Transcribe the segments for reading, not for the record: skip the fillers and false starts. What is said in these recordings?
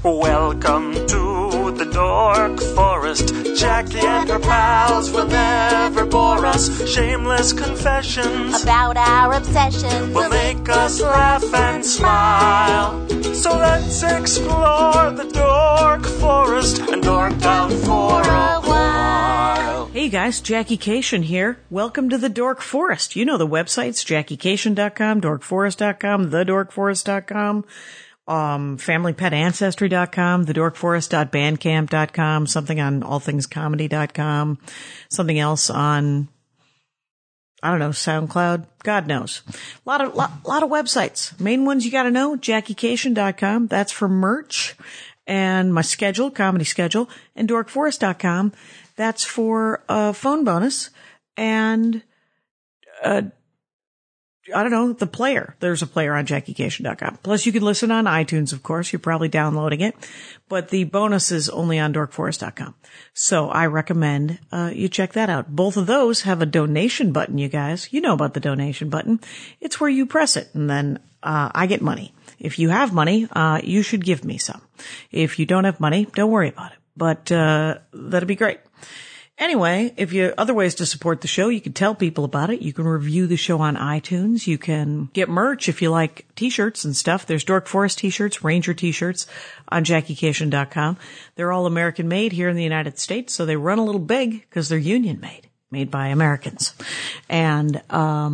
Welcome to the Dork Forest. Jackie and her pals will never bore us. Shameless confessions about our obsession will make us laugh and smile. So let's explore the Dork Forest and dork out for a while. Hey guys, Jackie Cation here. Welcome to the Dork Forest. You know the websites, JackieCation.com, DorkForest.com, TheDorkForest.com. FamilyPetAncestry.com, TheDorkForest.bandcamp.com, something on AllThingsComedy.com, something else on, I don't know, SoundCloud, God knows. A lot of websites. Main ones you gotta know, JackieCation.com, that's for merch, and my schedule, comedy schedule, and DorkForest.com, that's for a phone bonus, and, I don't know, the player. There's a player on JackieCation.com. Plus, you can listen on iTunes, of course. You're probably downloading it. But the bonus is only on DorkForest.com. So I recommend you check that out. Both of those have a donation button, you guys. You know about the donation button. It's where you press it, and then I get money. If you have money, you should give me some. If you don't have money, don't worry about it. But that'd be great. Anyway, if you other ways to support the show, you can tell people about it. You can review the show on iTunes. You can get merch if you like t-shirts and stuff. There's Dork Forest t-shirts, Ranger t-shirts on JackieCation.com. They're all American made here in the United States, so they run a little big because they're union made by Americans. And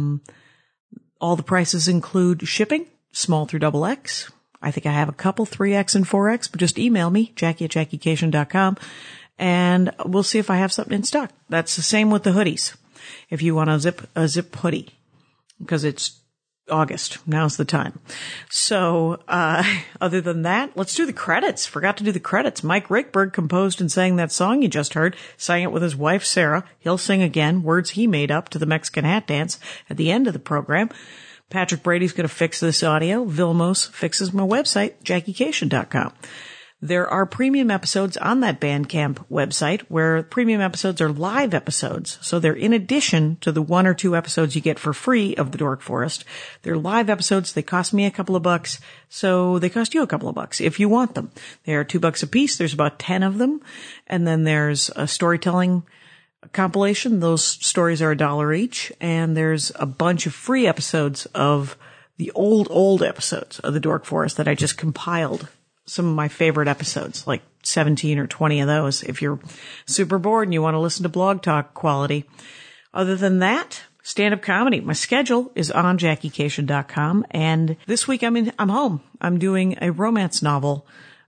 all the prices include shipping, small through XXX. I think I have a couple, 3X and 4X, but just email me, Jackie@JackieCation.com. And we'll see if I have something in stock. That's the same with the hoodies. If you want a zip hoodie, because it's August. Now's the time. So, other than that, let's do the credits. Forgot to do the credits. Mike Rickberg composed and sang that song you just heard, sang it with his wife, Sarah. He'll sing again, words he made up to the Mexican hat dance at the end of the program. Patrick Brady's going to fix this audio. Vilmos fixes my website, JackieCation.com. There are premium episodes on that Bandcamp website where premium episodes are live episodes. So they're in addition to the 1 or 2 episodes you get for free of the Dork Forest. They're live episodes. They cost me a couple of bucks. So they cost you a couple of bucks if you want them. They are $2 a piece. There's about 10 of them. And then there's a storytelling compilation. Those stories are $1 each. And there's a bunch of free episodes of the old episodes of the Dork Forest that I just compiled. Some of my favorite episodes, like 17 or 20 of those, if you're super bored and you want to listen to blog talk quality. Other than that, stand-up comedy. My schedule is on JackieCation.com, and this week I'm home. I'm doing a romance novel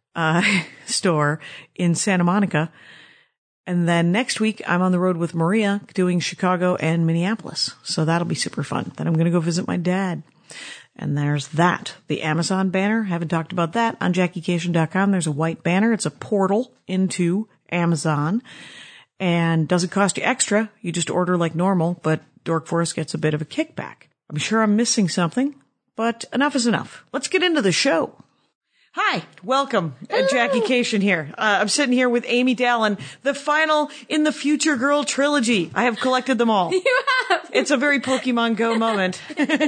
store in Santa Monica, and then next week I'm on the road with Maria doing Chicago and Minneapolis, so that'll be super fun. Then I'm going to go visit my dad. And there's that. The Amazon banner. Haven't talked about that on JackieCation.com. There's a white banner. It's a portal into Amazon. And doesn't cost you extra. You just order like normal, but Dork Forest gets a bit of a kickback. I'm sure I'm missing something, but enough is enough. Let's get into the show. Hi, welcome. Jackie Cation here. I'm sitting here with Amy Dallin, the final in the Future Girl trilogy. I have collected them all. You have. It's a very Pokemon Go moment.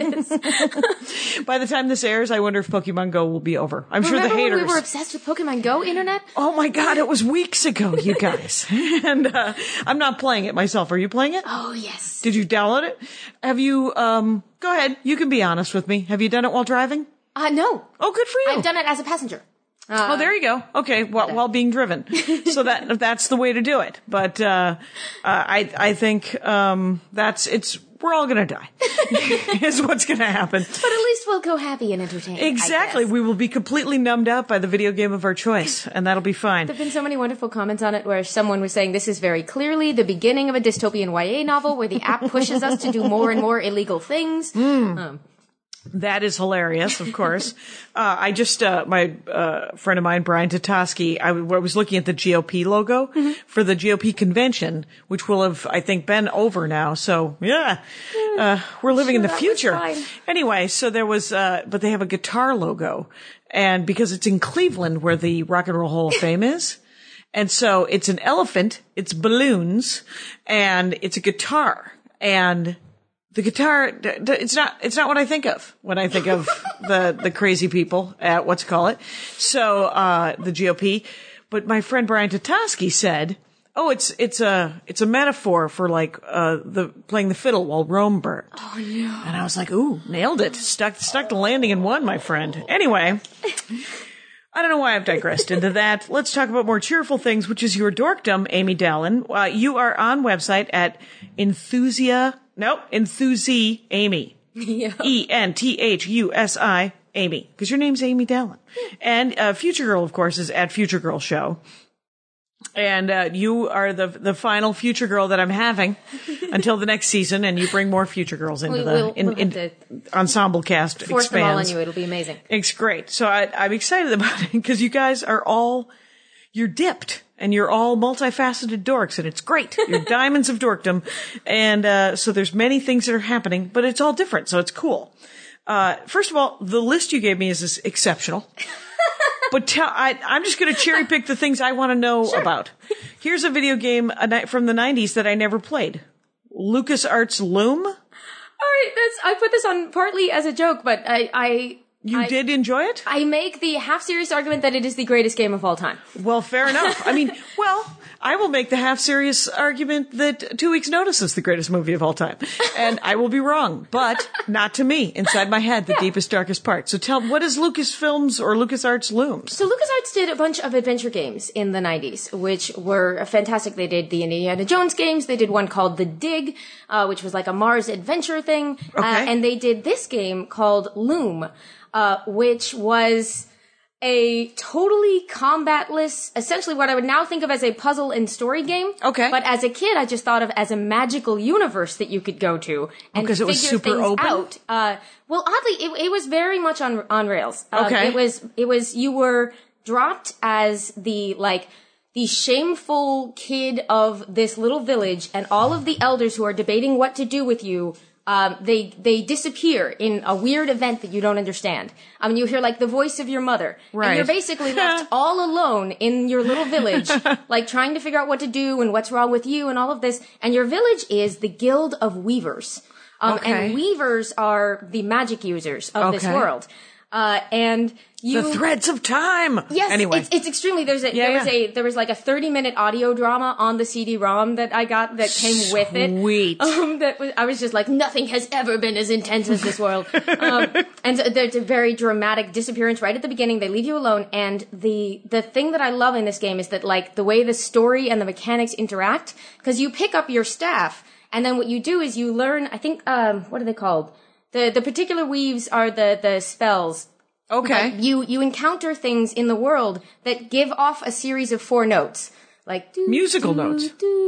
By the time this airs, I wonder if Pokemon Go will be over. I'm sure the haters. Remember when we were obsessed with Pokemon Go, Internet? Oh my God, it was weeks ago, you guys. And I'm not playing it myself. Are you playing it? Oh, yes. Did you download it? Have you, go ahead. You can be honest with me. Have you done it while driving? No. Oh, good for you. I've done it as a passenger. Oh, there you go. Okay, while being driven. So that's the way to do it. But I think we're all gonna die. Is what's gonna happen. But at least we'll go happy and entertained. Exactly. We will be completely numbed out by the video game of our choice, and that'll be fine. There've been so many wonderful comments on it where someone was saying this is very clearly the beginning of a dystopian YA novel where the app pushes us to do more and more illegal things. That is hilarious, of course. My friend of mine, Brian Tatosky, I was looking at the GOP logo for the GOP convention, which will have, I think, been over now. So, yeah, we're living in the future. Anyway, so there was, but they have a guitar logo. And because it's in Cleveland where the Rock and Roll Hall of Fame is. And so it's an elephant, it's balloons, and it's a guitar. And The guitar, it's not what I think of when I think of the crazy people at So, the GOP. But my friend Brian Tatosky said, oh, it's a metaphor for like, playing the fiddle while Rome burned. Oh, no. And I was like, ooh, nailed it. Stuck the landing in one, my friend. Anyway. I don't know why I've digressed into that. Let's talk about more cheerful things, which is your dorkdom, Amy Dallin. You are on website at Enthusi Amy. Yeah. ENTHUSI Amy. Because your name's Amy Dallin. And Future Girl, of course, is at Future Girl Show. And you are the final Future Girl that I'm having until the next season, and you bring more Future Girls into the ensemble cast. Force them all on you. It'll be amazing. It's great. So I'm excited about it because you guys are you're dipped and you're all multifaceted dorks, and it's great. You're diamonds of dorkdom. And so there's many things that are happening, but it's all different, so it's cool. First of all, the list you gave me is exceptional. But I'm just going to cherry pick the things I want to know about. Here's a video game from the 90s that I never played. LucasArts Loom. All right, I put this on partly as a joke, but You did enjoy it? I make the half-serious argument that it is the greatest game of all time. Well, fair enough. I mean, I will make the half-serious argument that 2 Weeks' Notice is the greatest movie of all time. And I will be wrong, but not to me. Inside my head, the deepest, darkest part. So what is Lucasfilms or LucasArts Loom? So LucasArts did a bunch of adventure games in the 90s, which were fantastic. They did the Indiana Jones games. They did one called The Dig, which was like a Mars adventure thing. Okay. And they did this game called Loom, which was a totally combatless, essentially what I would now think of as a puzzle and story game. Okay. But as a kid, I just thought of as a magical universe that you could go to and because it was figure super things open? out. Well, oddly, it was very much on rails. Okay. It was, you were dropped as the shameful kid of this little village, and all of the elders who are debating what to do with you, they disappear in a weird event that you don't understand. You hear like the voice of your mother. Right. And you're basically left all alone in your little village, like trying to figure out what to do and what's wrong with you and all of this. And your village is the Guild of Weavers. Okay. And weavers are the magic users of this world. And the threads of time. Yes, anyway. it's extremely. There was like a 30-minute audio drama on the CD-ROM that I got that came with it. Sweet. I was just like, nothing has ever been as intense as this world. And so there's a very dramatic disappearance right at the beginning. They leave you alone, and the thing that I love in this game is that like the way the story and the mechanics interact, because you pick up your staff, and then what you do is you learn. I think what are they called? The particular weaves are the spells. Okay. Like you encounter things in the world that give off a series of 4 notes. Like musical notes.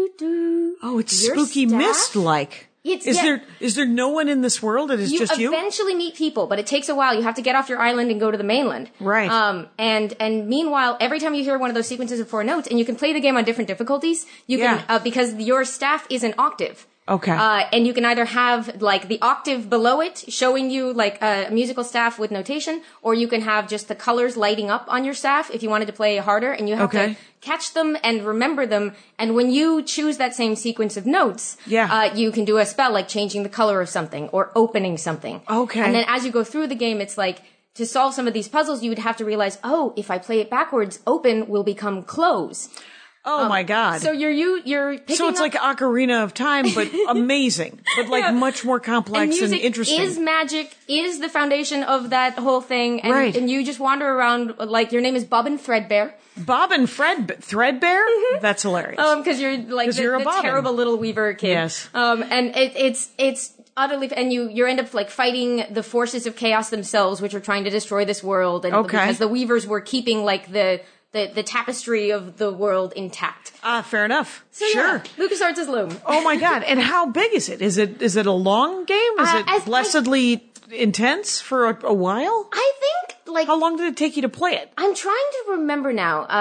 Oh, it's Your spooky staff? mist-like. Is there no one in this world? It is just you? You eventually meet people, but it takes a while. You have to get off your island and go to the mainland. Right. And meanwhile, every time you hear one of those sequences of 4 notes, and you can play the game on different difficulties, you can, because your staff is an octave. Okay. And you can either have like the octave below it showing you like a musical staff with notation, or you can have just the colors lighting up on your staff if you wanted to play harder, and you have to catch them and remember them. And when you choose that same sequence of notes, you can do a spell like changing the color of something or opening something. Okay. And then as you go through the game, it's like, to solve some of these puzzles, you would have to realize, oh, if I play it backwards, open will become close. Oh my God. So you're picking So it's up, like Ocarina of Time, but amazing. But like much more complex and interesting. Is magic, is the foundation of that whole thing. And, right. And you just wander around, like your name is Bobbin Threadbare. Bobbin Threadbare? Mm-hmm. That's hilarious. Because you're like you're the terrible little weaver kid. Yes. And it's utterly, and you end up like fighting the forces of chaos themselves, which are trying to destroy this world. And because the weavers were keeping like the tapestry of the world intact. Fair enough. So, sure. Yeah, LucasArts is Loom. Oh my God. And how big is it? Is it a long game? Is it blessedly intense for a while? I think like... How long did it take you to play it? I'm trying to remember now.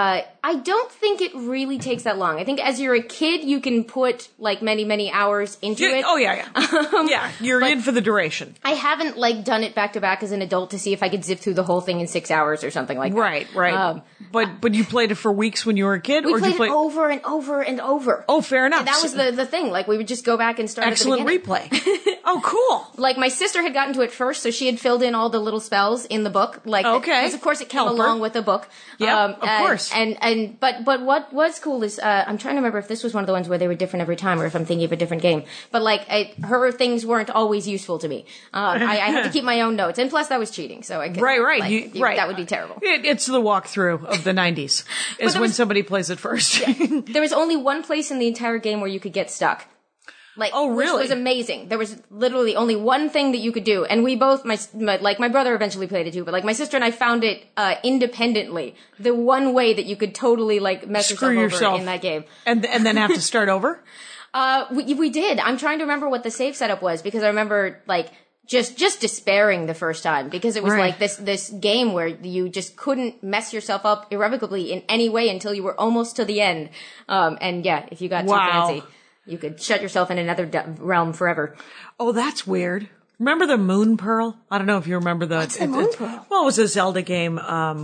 I don't think it really takes that long. I think as you're a kid, you can put like many, many hours into it. Oh, yeah. Yeah, you're in for the duration. I haven't like done it back to back as an adult to see if I could zip through the whole thing in 6 hours or something like that. Right. But you played it for weeks when you were a kid? We or played did you play it over and over and over. Oh, fair enough. And that was the thing. Like, we would just go back and start Excellent at the beginning. replay. Oh, cool. Like, my sister had gotten to it first, so she had filled in all the little spells in the book. Like, okay. Because, of course, it came Helper. along with the book. Yeah, of course. But what was cool is, I'm trying to remember if this was one of the ones where they were different every time or if I'm thinking of a different game. But, like, her things weren't always useful to me. I had to keep my own notes. And plus, that was cheating, so I could. Right. Right. That would be terrible. It's the walkthrough of the 90s, is when somebody plays it first. Yeah. There was only one place in the entire game where you could get stuck. Like, oh, really? Which was amazing. There was literally only one thing that you could do. And we both, my brother eventually played it too, but like my sister and I found it, independently. The one way that you could totally like mess yourself over in that game. And then have to start over? We did. I'm trying to remember what the save setup was because I remember like, just despairing the first time because it was like this game where you just couldn't mess yourself up irrevocably in any way until you were almost to the end. And yeah, if you got too fancy, you could shut yourself in another realm forever. Oh, that's weird. Remember the Moon Pearl? I don't know if you remember the. What's the Moon Pearl? Well, it was a Zelda game.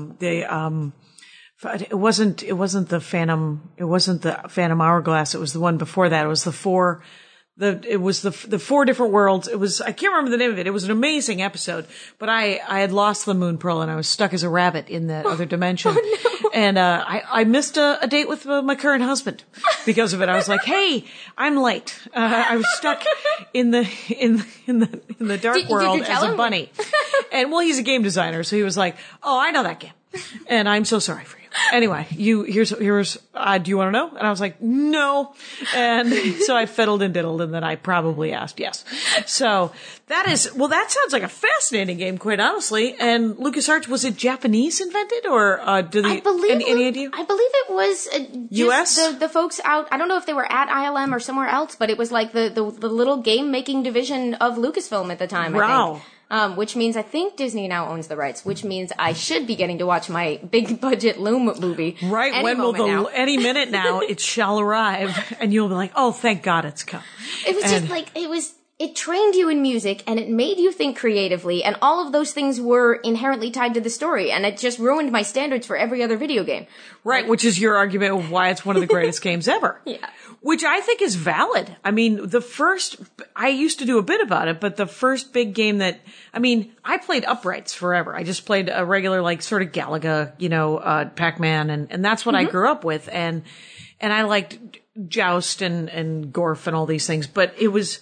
It wasn't the Phantom. It wasn't the Phantom Hourglass. It was the one before that. It was the four different worlds. It was, I can't remember the name of it. It was an amazing episode, but I had lost the Moon Pearl and I was stuck as a rabbit in that other dimension. Oh, no. And, I missed a date with my current husband because of it. I was like, hey, I'm late. I was stuck in the dark world as a bunny. And well, he's a game designer. So he was like, oh, I know that game. And I'm so sorry for you. Anyway, here's, do you want to know? And I was like, no. And so I fiddled and diddled and then I probably asked yes. So that sounds like a fascinating game, quite honestly. And LucasArts, was it Japanese invented or, any idea? I believe it was, US? The folks out, I don't know if they were at ILM or somewhere else, but it was like the little game making division of Lucasfilm at the time, I think. Which means I think Disney now owns the rights, which means I should be getting to watch my big budget Loom movie. Right. Any minute now, it shall arrive and you'll be like, oh, thank God it's come. It was just like, it trained you in music and it made you think creatively and all of those things were inherently tied to the story and it just ruined my standards for every other video game. Right. Which is your argument of why it's one of the greatest games ever. Yeah. Which I think is valid. I mean, I used to do a bit about it, but the first big game I played Uprights forever. I just played a regular, like, sort of Galaga, Pac-Man, and that's what I grew up with. And I liked Joust and Gorf and all these things, but it was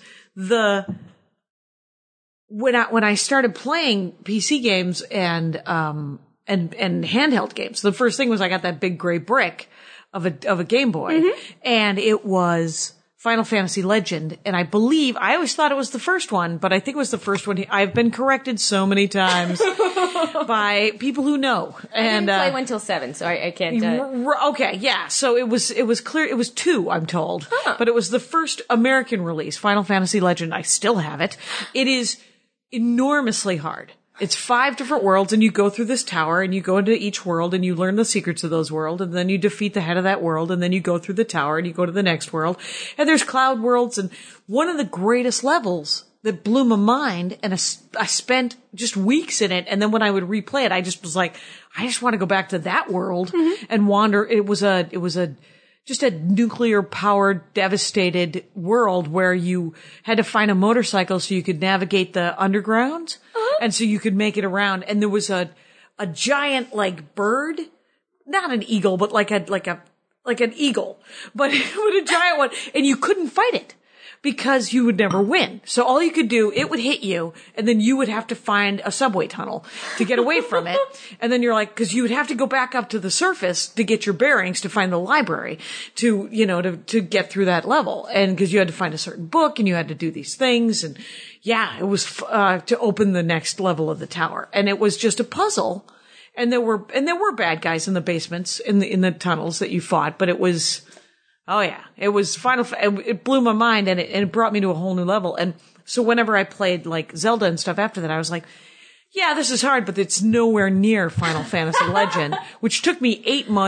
when I started playing PC games and handheld games, the first thing was I got that big gray brick of a Game Boy, and it was Final Fantasy Legend, and I always thought it was the first one, but I think it was the first one. I've been corrected so many times by people who know. And I didn't play one till 7, so I can't. Okay, yeah. So it was clear. It was 2, I'm told, but it was the first American release, Final Fantasy Legend. I still have it. It is enormously hard. It's 5 different worlds and you go through this tower and you go into each world and you learn the secrets of those worlds and then you defeat the head of that world and then you go through the tower and you go to the next world and there's cloud worlds and one of the greatest levels that blew my mind and I spent just weeks in it and then when I would replay it I just was like, I just want to go back to that world and wander. It was just a nuclear powered, devastated world where you had to find a motorcycle so you could navigate the underground. And so you could make it around. And there was a giant, like, bird, not an eagle, but like an eagle, but a giant one. And you couldn't fight it because you would never win. So all you could do, it would hit you and then you would have to find a subway tunnel to get away from it. And then you're like, cause you would have to go back up to the surface to get your bearings to find the library to get through that level. And cause you had to find a certain book and you had to do these things. And yeah, it was, to open the next level of the tower. And it was just a puzzle. And there were bad guys in the basements, in the tunnels that you fought, but it was, oh yeah, it was it blew my mind and it brought me to a whole new level. And so whenever I played like Zelda and stuff after that, I was like, yeah, this is hard, but it's nowhere near Final Fantasy Legend, which took me 8 months,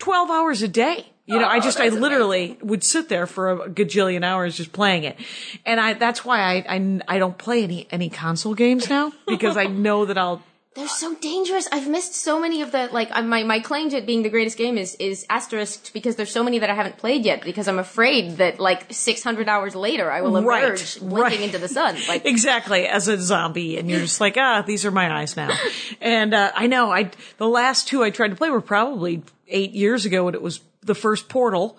12 hours a day. You know, I literally would sit there for a gajillion hours just playing it. And that's why I don't play any console games now, because I know that They're so dangerous. I've missed so many of the, like, my claim to it being the greatest game is asterisked because there's so many that I haven't played yet, because I'm afraid that, like, 600 hours later I will emerge blinking into the sun. Like, exactly, as a zombie, and you're just like, these are my eyes now. And I know, the last two I tried to play were probably 8 years ago, and it was the first Portal.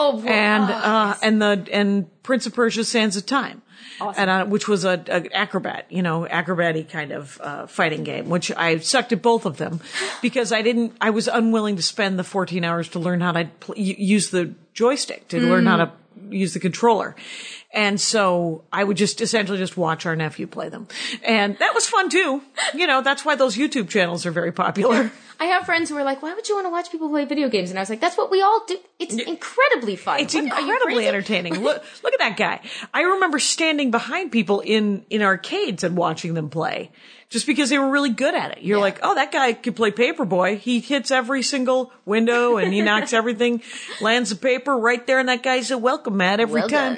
And Prince of Persia: Sands of Time. Awesome. And which was an acrobat-y kind of fighting game, which I sucked at both of them because I was unwilling to spend the 14 hours to learn how to use the joystick, to learn how to use the controller. And so I would just essentially just watch our nephew play them. And that was fun too. You know, that's why those YouTube channels are very popular. I have friends who are like, why would you want to watch people play video games? And I was like, that's what we all do. It's incredibly fun. It's incredibly entertaining. Look at that guy. I remember standing behind people in arcades and watching them play just because they were really good at it. You're like, oh, that guy can play Paperboy. He hits every single window and he knocks everything, lands the paper right there, and that guy's a welcome mat every time.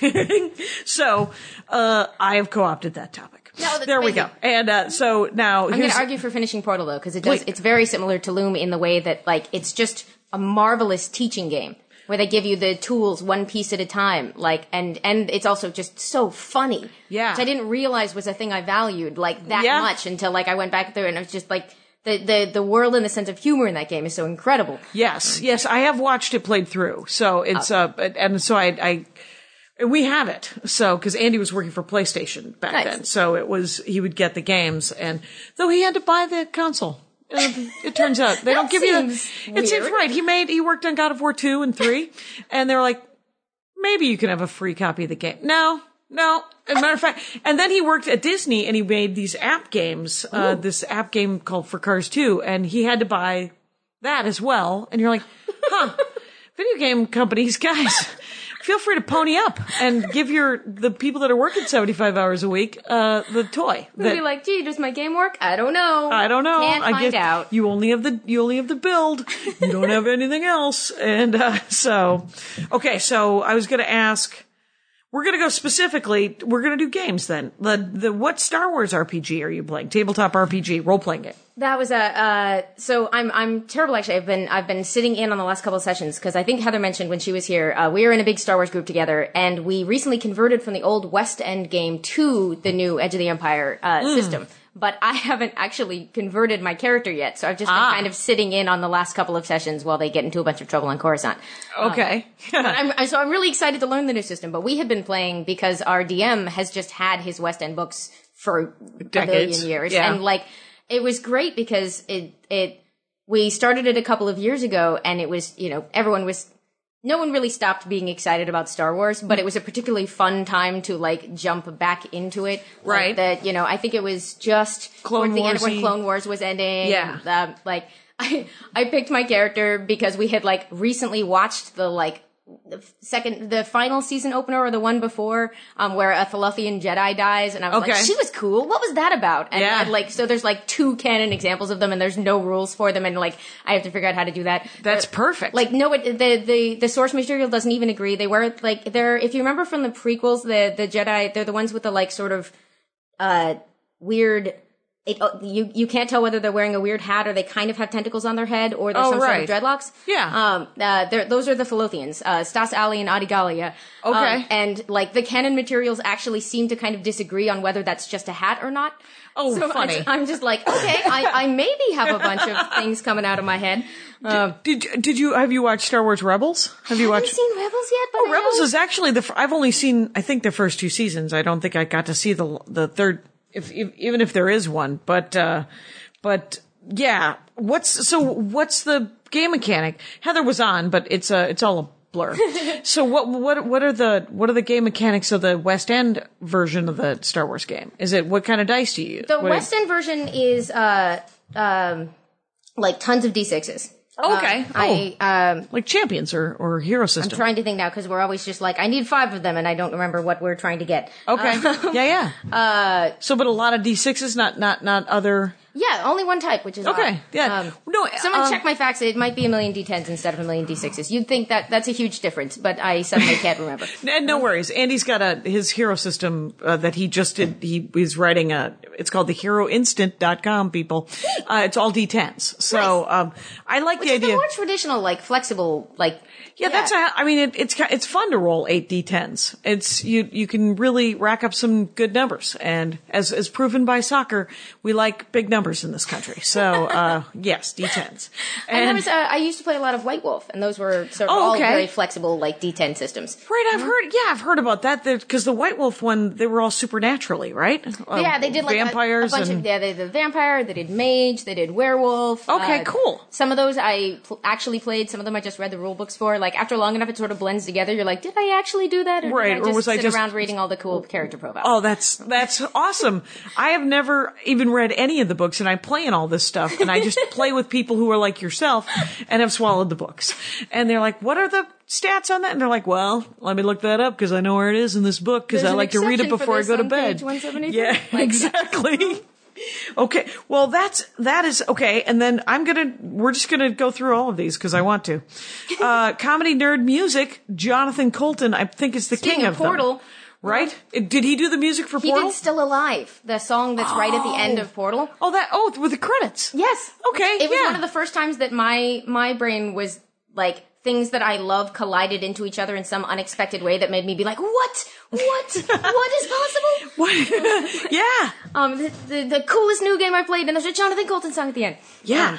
So, I have co-opted that topic. No, there we go. And so now I'm going to argue for finishing Portal though, because it's very similar to Loom in the way that, like, it's just a marvelous teaching game where they give you the tools one piece at a time, like, and it's also just so funny. Yeah. Which I didn't realize was a thing I valued like that much until, like, I went back through and I was just like, the world and the sense of humor in that game is so incredible. Yes, I have watched it played through. So it's and so we have it. So, cause Andy was working for PlayStation back then. So he would get the games, and though he had to buy the console. It turns out they don't give you it seems right. He worked on God of War 2 and 3, and they were like, maybe you can have a free copy of the game. No. As a matter of fact, and then he worked at Disney and he made these app games, this app game called For Cars 2, and he had to buy that as well. And you're like, video game companies, guys, feel free to pony up and give the people that are working 75 hours a week, the toy. They'll be like, gee, does my game work? I don't know. Can't find out. You only have the build. You don't have anything else. And, so I was going to ask, we're going to go specifically, we're going to do games then. What Star Wars RPG are you playing? Tabletop RPG, role-playing game. That was so I'm terrible actually. I've been sitting in on the last couple of sessions because I think Heather mentioned when she was here, we were in a big Star Wars group together, and we recently converted from the old West End game to the new Edge of the Empire system. But I haven't actually converted my character yet, so I've just been kind of sitting in on the last couple of sessions while they get into a bunch of trouble on Coruscant. Okay. But I'm really excited to learn the new system, but we had been playing because our DM has just had his West End books for decades. A billion years. Yeah. And, like, it was great because we started it a couple of years ago, and it was, no one really stopped being excited about Star Wars, but it was a particularly fun time to, like, jump back into it. Right. Like I think it was just towards the end when Clone Wars was ending. Yeah. I picked my character because we had, like, recently watched the final season opener or the one before, where a Thalothian Jedi dies, and I was like, she was cool. What was that about? And so there's like 2 canon examples of them, and there's no rules for them, and like I have to figure out how to do that. That's perfect. Like the source material doesn't even agree. They were like if you remember from the prequels, the Jedi, they're the ones with the like sort of weird. You can't tell whether they're wearing a weird hat or they kind of have tentacles on their head or there's some sort of dreadlocks. Yeah. Those are the Thalothians, Stas Ali and Adi Gallia. Okay. And like the canon materials actually seem to kind of disagree on whether that's just a hat or not. Oh, so funny. I'm just like, okay, I maybe have a bunch of things coming out of my head. Have you watched Star Wars Rebels? I haven't seen Rebels yet, but Rebels is actually I've only seen, I think, the first 2 seasons. I don't think I got to see the third, even if there is one, but yeah. What's the game mechanic? Heather was on, but it's all a blur. So what are the game mechanics of the West End version of the Star Wars game? What kind of dice do you use? The West End version is, like tons of D6s. Okay. Like champions or hero system. I'm trying to think now because we're always just like, I need 5 of them and I don't remember what we're trying to get. Okay. Yeah. So, but a lot of D6s, not other. Yeah, only one type, which is Okay, odd. yeah. No, someone check my facts. It might be 1,000,000 D10s instead of 1,000,000 D6s. You'd think that's a huge difference, but I suddenly can't remember. No worries. Andy's got his hero system that he just did. He's writing it's called the HeroInstant.com, people. It's all D10s. So, I like Which the is the idea. more traditional, like, flexible, like... Yeah, it's fun to roll 8 D10s. You can really rack up some good numbers. And as proven by soccer, we like big numbers in this country. So, yes, D10s. And there was, I used to play a lot of White Wolf, and those were sort of all very flexible, like, D10 systems. Right, I've heard about that. Because the White Wolf one, they were all supernaturally, right? Yeah, they did like vampires a bunch of, they did the vampire, they did mage, they did werewolf. Okay, cool. Some of those I actually played, some of them I just read the rule books for. Like, after long enough, it sort of blends together. You're like, did I actually do that? Or right, did I was I sit around reading all the cool character profiles? Oh, that's awesome. I have never even read any of the books, and I play in all this stuff, and I just play with people who are like yourself and have swallowed the books. And they're like, what are the stats on that? And they're like, well, let me look that up because I know where it is in this book because I like to read it before I go to bed. Page 173. Yeah, exactly. Okay, well that is okay, and then we're just gonna go through all of these because I want to. Comedy Nerd Music, Jonathan Colton, I think is the king of Portal. them. Right? Did he do the music for Portal? He did Still Alive, the song that's right at the end of Portal. With the credits. Yes. Okay, It was one of the first times that my brain was like, things that I love collided into each other in some unexpected way that made me be like, what? What is possible? What? Yeah. The coolest new game I played, and there's a Jonathan Colton song at the end. Yeah.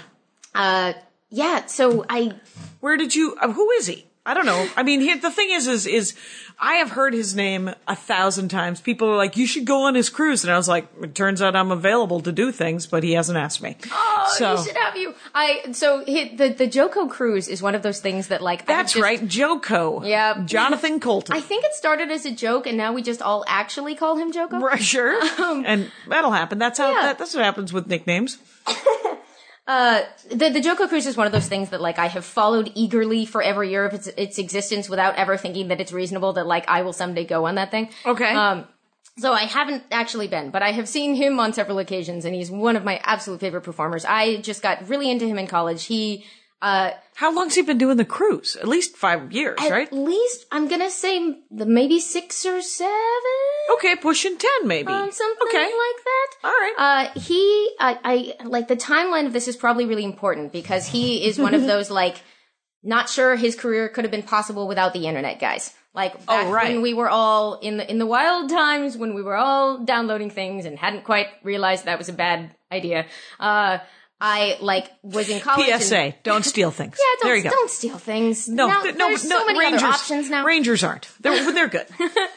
Yeah, so where did you, who is he? I don't know. I mean, the thing is I have heard his name 1,000 times. People are like, you should go on his cruise. And I was like, it turns out I'm available to do things, but he hasn't asked me. Oh, he should have you. The Joko cruise is one of those things that like, that's right. Joko. Yeah. Jonathan Colton. I think it started as a joke and now we just all actually call him Joko. Right, sure. And that'll happen. That's what happens with nicknames. The Joko Cruise is one of those things that, like, I have followed eagerly for every year of its existence without ever thinking that it's reasonable that, like, I will someday go on that thing. Okay. So I haven't actually been, but I have seen him on several occasions, and he's one of my absolute favorite performers. I just got really into him in college. How long's he been doing the cruise? At least 5 years, right? At least, I'm gonna say maybe 6 or 7. Okay, pushing 10 maybe. Something okay. like that. All right. I like the timeline of this is probably really important because he is one of those, like, not sure his career could have been possible without the internet guys. Like, back when we were all in the wild times, when we were all downloading things and hadn't quite realized that was a bad idea. I, like, was in college. PSA, don't steal things. Yeah, there you go. Don't steal things. No, there's so many Rangers, other options now. Rangers aren't. They're good.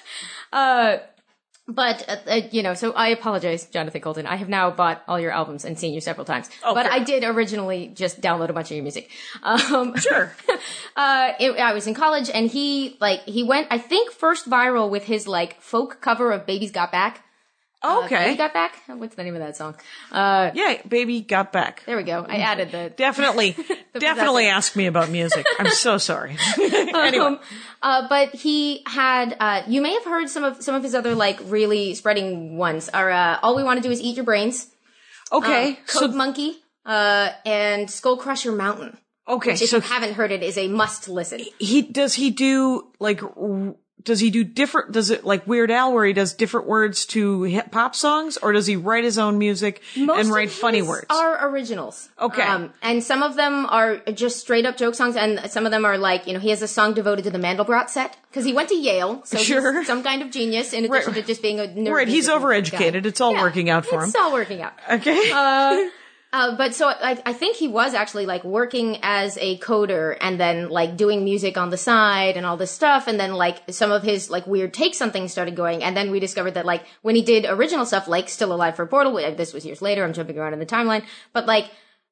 But, so I apologize, Jonathan Colton. I have now bought all your albums and seen you several times. Oh, but fair. I did originally just download a bunch of your music. Sure. I was in college and he went, I think, first viral with his, like, folk cover of Baby's Got Back. Okay. Baby Got Back? What's the name of that song? Yeah, Baby Got Back. There we go. I added the... Definitely ask me about music. I'm so sorry. Anyway. But he had, you may have heard some of his other, like, really spreading ones are, All We Want to Do Is Eat Your Brains. Okay. Code Monkey, and Skull Crusher Mountain. Okay. Which, if you haven't heard it, is a must listen. Does he do different, does it like Weird Al where he does different words to hip hop songs, or does he write his own music and write funny words? Are originals. Okay. And some of them are just straight up joke songs, and some of them are like, he has a song devoted to the Mandelbrot set, because he went to Yale, so he's some kind of genius in addition to just being a nerd. Right, he's overeducated. It's all working out for him. It's all working out. Okay. But so I think he was actually like working as a coder and then like doing music on the side and all this stuff. And then like some of his like weird takes on things started going. And then we discovered that like when he did original stuff like Still Alive for Portal, this was years later, I'm jumping around in the timeline, but like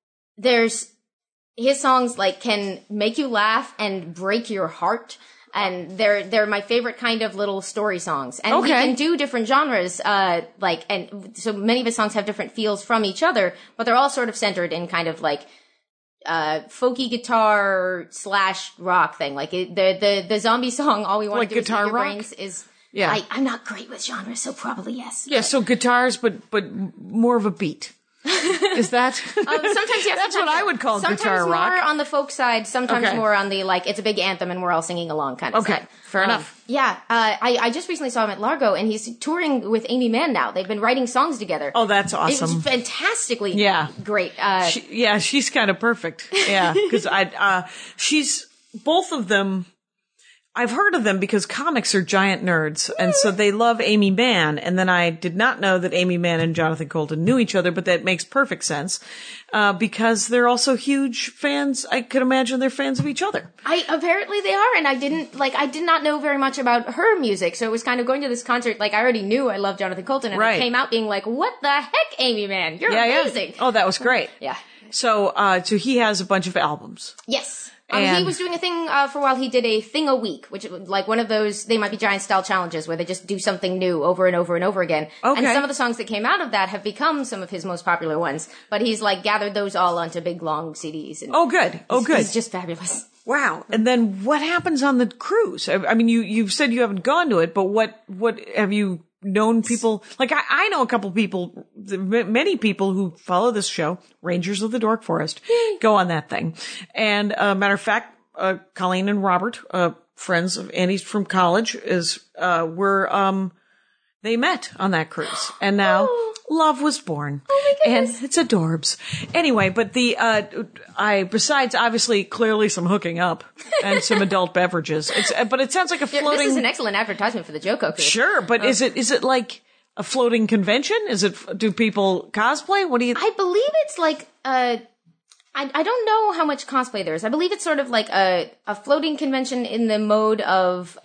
his songs like can make you laugh and break your heart. And they're my favorite kind of little story songs. And he can do different genres, and so many of his songs have different feels from each other, but they're all sort of centered in kind of like, folky guitar / rock thing. Like the zombie song, All We Want to Do Is Eat Your Brains is, I'm not great with genres, so probably yes. Yeah, so guitars, but more of a beat. Is that? Sometimes, yes. That's what I would call guitar rock. Sometimes more on the folk side, sometimes Okay. more on the, like, it's a big anthem and we're all singing along kind of Okay, side. fair enough. Yeah, I just recently saw him at Largo, and he's touring with Amy Mann now. They've been writing songs together. Oh, that's It awesome. was fantastically great. She's kind of perfect. Yeah, because she's both of them. I've heard of them because comics are giant nerds, and so they love Amy Mann. And then I did not know that Amy Mann and Jonathan Coulton knew each other, but that makes perfect sense because they're also huge fans. I could imagine they're fans of each other. Apparently they are, and I did not know very much about her music, so it was kind of going to this concert, like, I already knew I loved Jonathan Coulton, and I came out being like, what the heck, Amy Mann? You're amazing. Oh, that was great. Yeah. So he has a bunch of albums. Yes. And he was doing a thing for a while. He did a thing a week, which was like one of those They Might Be Giant style challenges where they just do something new over and over and over again. Okay. And some of the songs that came out of that have become some of his most popular ones. But he's like gathered those all onto big long CDs. And Oh, good. Oh, good. He's just fabulous. Wow. And then what happens on the cruise? I mean, you've said you haven't gone to it, but what have you known people? Like, I know a couple people, many people who follow this show, Rangers of the Dork Forest, go on that thing. And, matter of fact, Colleen and Robert, friends of Annie's from college, they met on that cruise. And now love was born. Oh my goodness. And it's adorbs. Anyway, but besides obviously clearly some hooking up and some adult beverages, but it sounds like a floating. This is an excellent advertisement for the Joko cruise. Sure, but is it like a floating convention? Do people cosplay? What do you? I believe it's like I don't know how much cosplay there is. I believe it's sort of like a floating convention in the mode of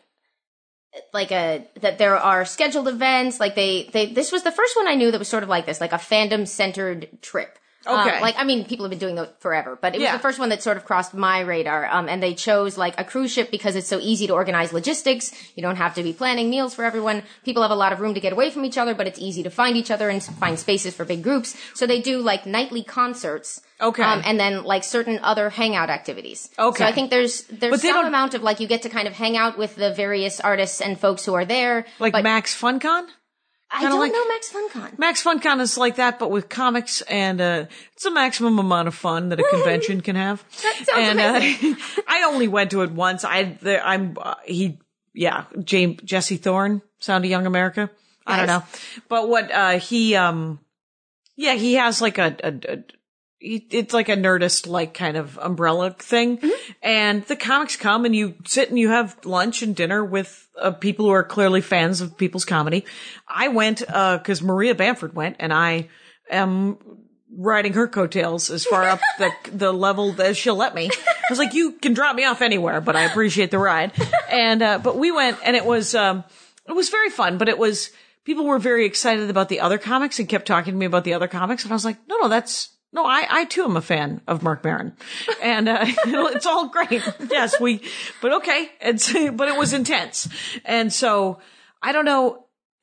that there are scheduled events. Like this was the first one I knew that was sort of like this, like a fandom centered trip. Okay. People have been doing that forever, but it was the first one that sort of crossed my radar. And they chose like a cruise ship because it's so easy to organize logistics. You don't have to be planning meals for everyone. People have a lot of room to get away from each other, but it's easy to find each other and find spaces for big groups. So they do like nightly concerts. Okay. And then like certain other hangout activities. Okay. So I think there's some amount of like you get to kind of hang out with the various artists and folks who are there. Like Max FunCon? I don't know Max FunCon. Max FunCon is like that, but with comics, and it's a maximum amount of fun that a convention can have. That sounds amazing. I only went to it once. Jesse Thorne, Sound of Young America. I don't know, but what he has like it's like a Nerdist like kind of umbrella thing, and the comics come and you sit and you have lunch and dinner with people who are clearly fans of people's comedy. I went because Maria Bamford went, and I am riding her coattails as far up the level that she'll let me. I was like, you can drop me off anywhere, but I appreciate the ride. And but we went, and it was very fun, but people were very excited about the other comics and kept talking to me about the other comics, and I was like, no, I too am a fan of Mark Maron, and it's all great. Yes, but okay, but it was intense, and so I don't know.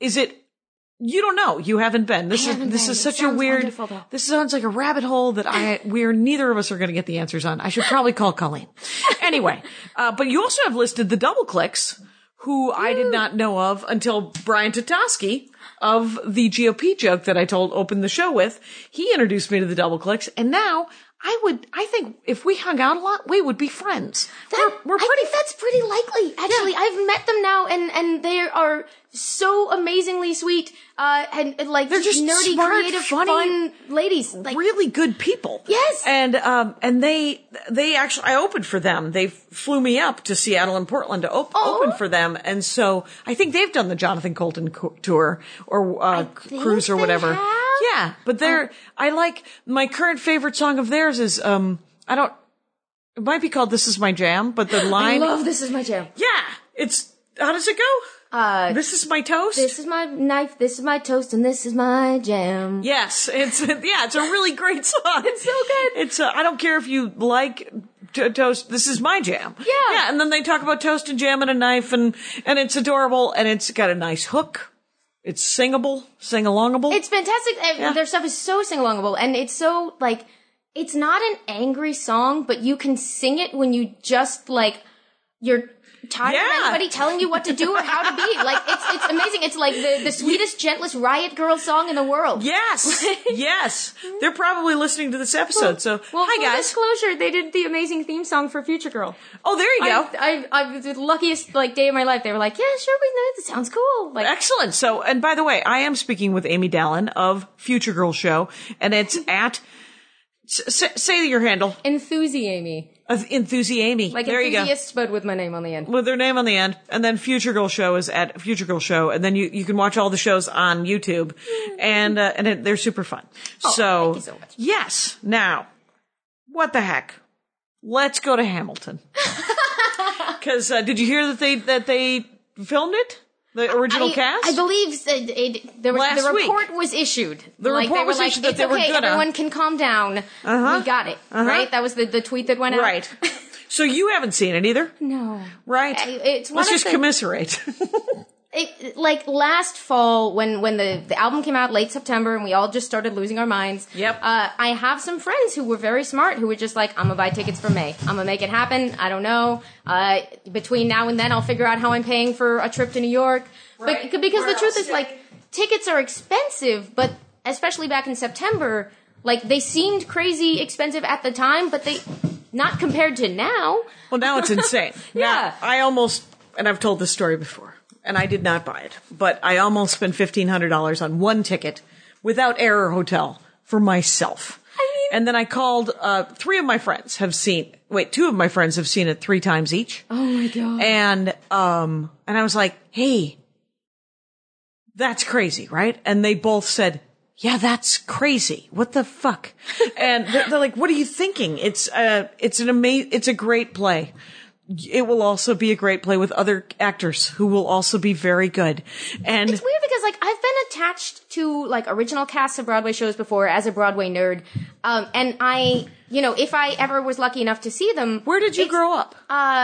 You don't know. You haven't been. This is such a weird. This sounds like a rabbit hole that neither of us are going to get the answers on. I should probably call Colleen. Anyway, but you also have listed the Double Clicks, who I did not know of until Brian Tatosky of the GOP joke that I opened the show with. He introduced me to the Double Clicks, and now I think if we hung out a lot, we would be friends. I think that's pretty likely. Actually, yeah. I've met them now, and they are so amazingly sweet, and like they're just nerdy, smart, creative, funny, fun ladies. Like, really good people. Yes. And they actually, I opened for them. They flew me up to Seattle and Portland to open for them. And so I think they've done the Jonathan Coulton tour or cruise or whatever. Have? Yeah. But I like, my current favorite song of theirs is, it might be called This Is My Jam, but the line. I love This Is My Jam. Yeah. How does it go? This is my toast. This is my knife. This is my toast, and this is my jam. Yes, it's a really great song. It's so good. It's I don't care if you like toast. This is my jam. Yeah. And then they talk about toast and jam and a knife, and it's adorable, and it's got a nice hook. It's singable, sing-alongable. It's fantastic. Yeah. Their stuff is so sing-alongable, and it's so like it's not an angry song, but you can sing it when you just like you're tired of anybody telling you what to do or how to be. Like, it's amazing. It's like the sweetest, gentlest Riot Girl song in the world. Yes. Yes. They're probably listening to this episode. So, hi guys. Disclosure, they did the amazing theme song for Future Girl. Oh, there you go. I was the luckiest like day of my life. They were like, yeah, sure, we know. That sounds cool. Like, excellent. So, and by the way, I am speaking with Amy Dallin of Future Girl Show, and it's at, say your handle. Enthusiamy. Enthusiamy. Like there enthusiasts, but with my name on the end. With their name on the end. And then Future Girl Show is at Future Girl Show. And then you can watch all the shows on YouTube. And they're super fun. Oh, thank you so much. Yes. Now, what the heck? Let's go to Hamilton. Cause, did you hear that they filmed it? The original cast? I believe the report was issued. The report was issued that they were gonna. Everyone can calm down. We got it. Right? That was the tweet that went out. Right. So you haven't seen it either? No. Right. Let's just commiserate. Like last fall when the album came out late September and we all just started losing our minds. Yep. I have some friends who were very smart who were just like, I'm gonna buy tickets for May. I'm gonna make it happen. I don't know. Between now and then I'll figure out how I'm paying for a trip to New York. Right. But because the truth is like tickets are expensive, but especially back in September, like they seemed crazy expensive at the time, but they not compared to now. Well, now it's insane. Yeah. Now, I almost, and I've told this story before. And I did not buy it, but I almost spent $1,500 on one ticket without Error Hotel for myself. And then I called, 2 of my friends have seen it 3 times each. Oh my God. And I was like, hey, that's crazy, right? And they both said, yeah, that's crazy. What the fuck? And they're like, what are you thinking? It's a great play. It will also be a great play with other actors who will also be very good. And it's weird because like I've been attached to like original casts of Broadway shows before as a Broadway nerd. And I, if I ever was lucky enough to see them. Where did you grow up?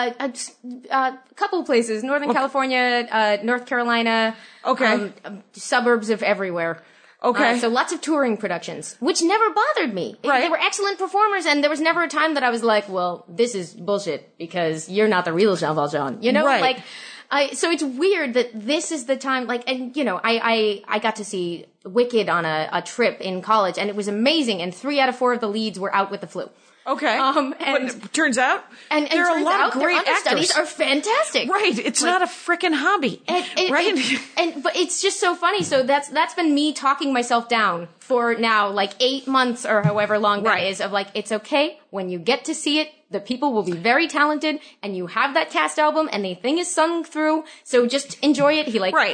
A couple places. Northern California, North Carolina. Okay. Suburbs of everywhere. Okay. So lots of touring productions, which never bothered me. Right. They were excellent performers, and there was never a time that I was like, well, this is bullshit, because you're not the real Jean Valjean. Right. So it's weird that this is the time, like, and, I got to see Wicked on a trip in college, and it was amazing, and 3 out of 4 of the leads were out with the flu. Okay. And but turns out, and there are a lot of great their understudies actors. are fantastic. Right. It's not a frickin' hobby. Right. But it's just so funny. So that's been me talking myself down for now, like 8 months or however long that is, of like, it's okay when you get to see it. The people will be very talented, and you have that cast album, and the thing is sung through. So just enjoy it. Right.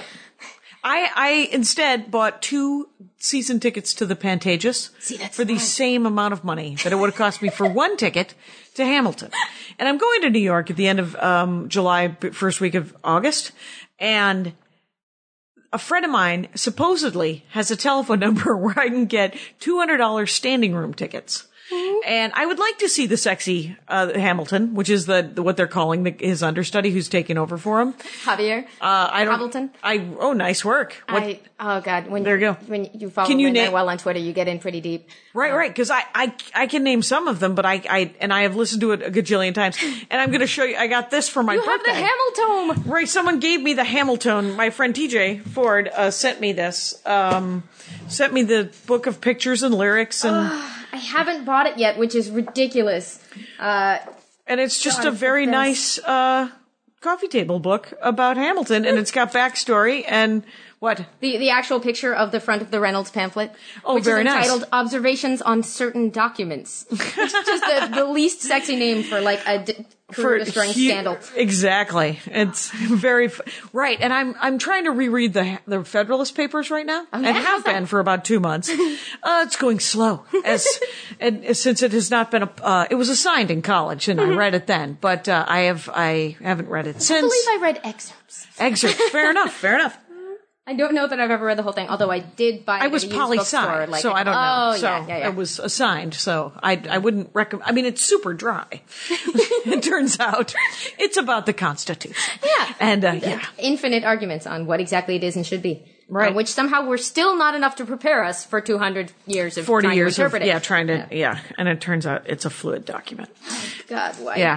I instead bought 2 season tickets to the Pantages for the same amount of money that it would have cost me for 1 ticket to Hamilton. And I'm going to New York at the end of July, first week of August, and a friend of mine supposedly has a telephone number where I can get $200 standing room tickets. And I would like to see the sexy Hamilton, which is what they're calling his understudy who's taking over for him. Javier. Hamilton. Oh, nice work. Oh God. There you go. When you follow me well on Twitter, you get in pretty deep. Right. Cause I can name some of them, but I have listened to it a gajillion times. And I'm going to show you, I got this for my birthday. You have the Hamiltone. Right. Someone gave me the Hamiltone. My friend TJ Ford, sent me this, sent me the book of pictures and lyrics and, I haven't bought it yet, which is ridiculous. And it's just a very nice coffee table book about Hamilton, and it's got backstory and what? The actual picture of the front of the Reynolds pamphlet. Oh, which very is entitled nice. Observations on Certain Documents. Which is just the least sexy name for like a career-destroying scandal. Exactly. It's very right. And I'm trying to reread the Federalist Papers right now, and have been for about 2 months. It's going slow since it has not been it was assigned in college, and I read it then, but I haven't read it since. I believe I read excerpts. Fair enough. I don't know that I've ever read the whole thing, although I did buy it. I was poli-sci, so I don't know. Oh, yeah. It was assigned, so I wouldn't recommend. I mean, it's super dry. It turns out it's about the Constitution. Yeah. And infinite arguments on what exactly it is and should be. Right. Which somehow were still not enough to prepare us for 200 years of 40 trying years to interpret of, it. and it turns out it's a fluid document. God, why? Yeah.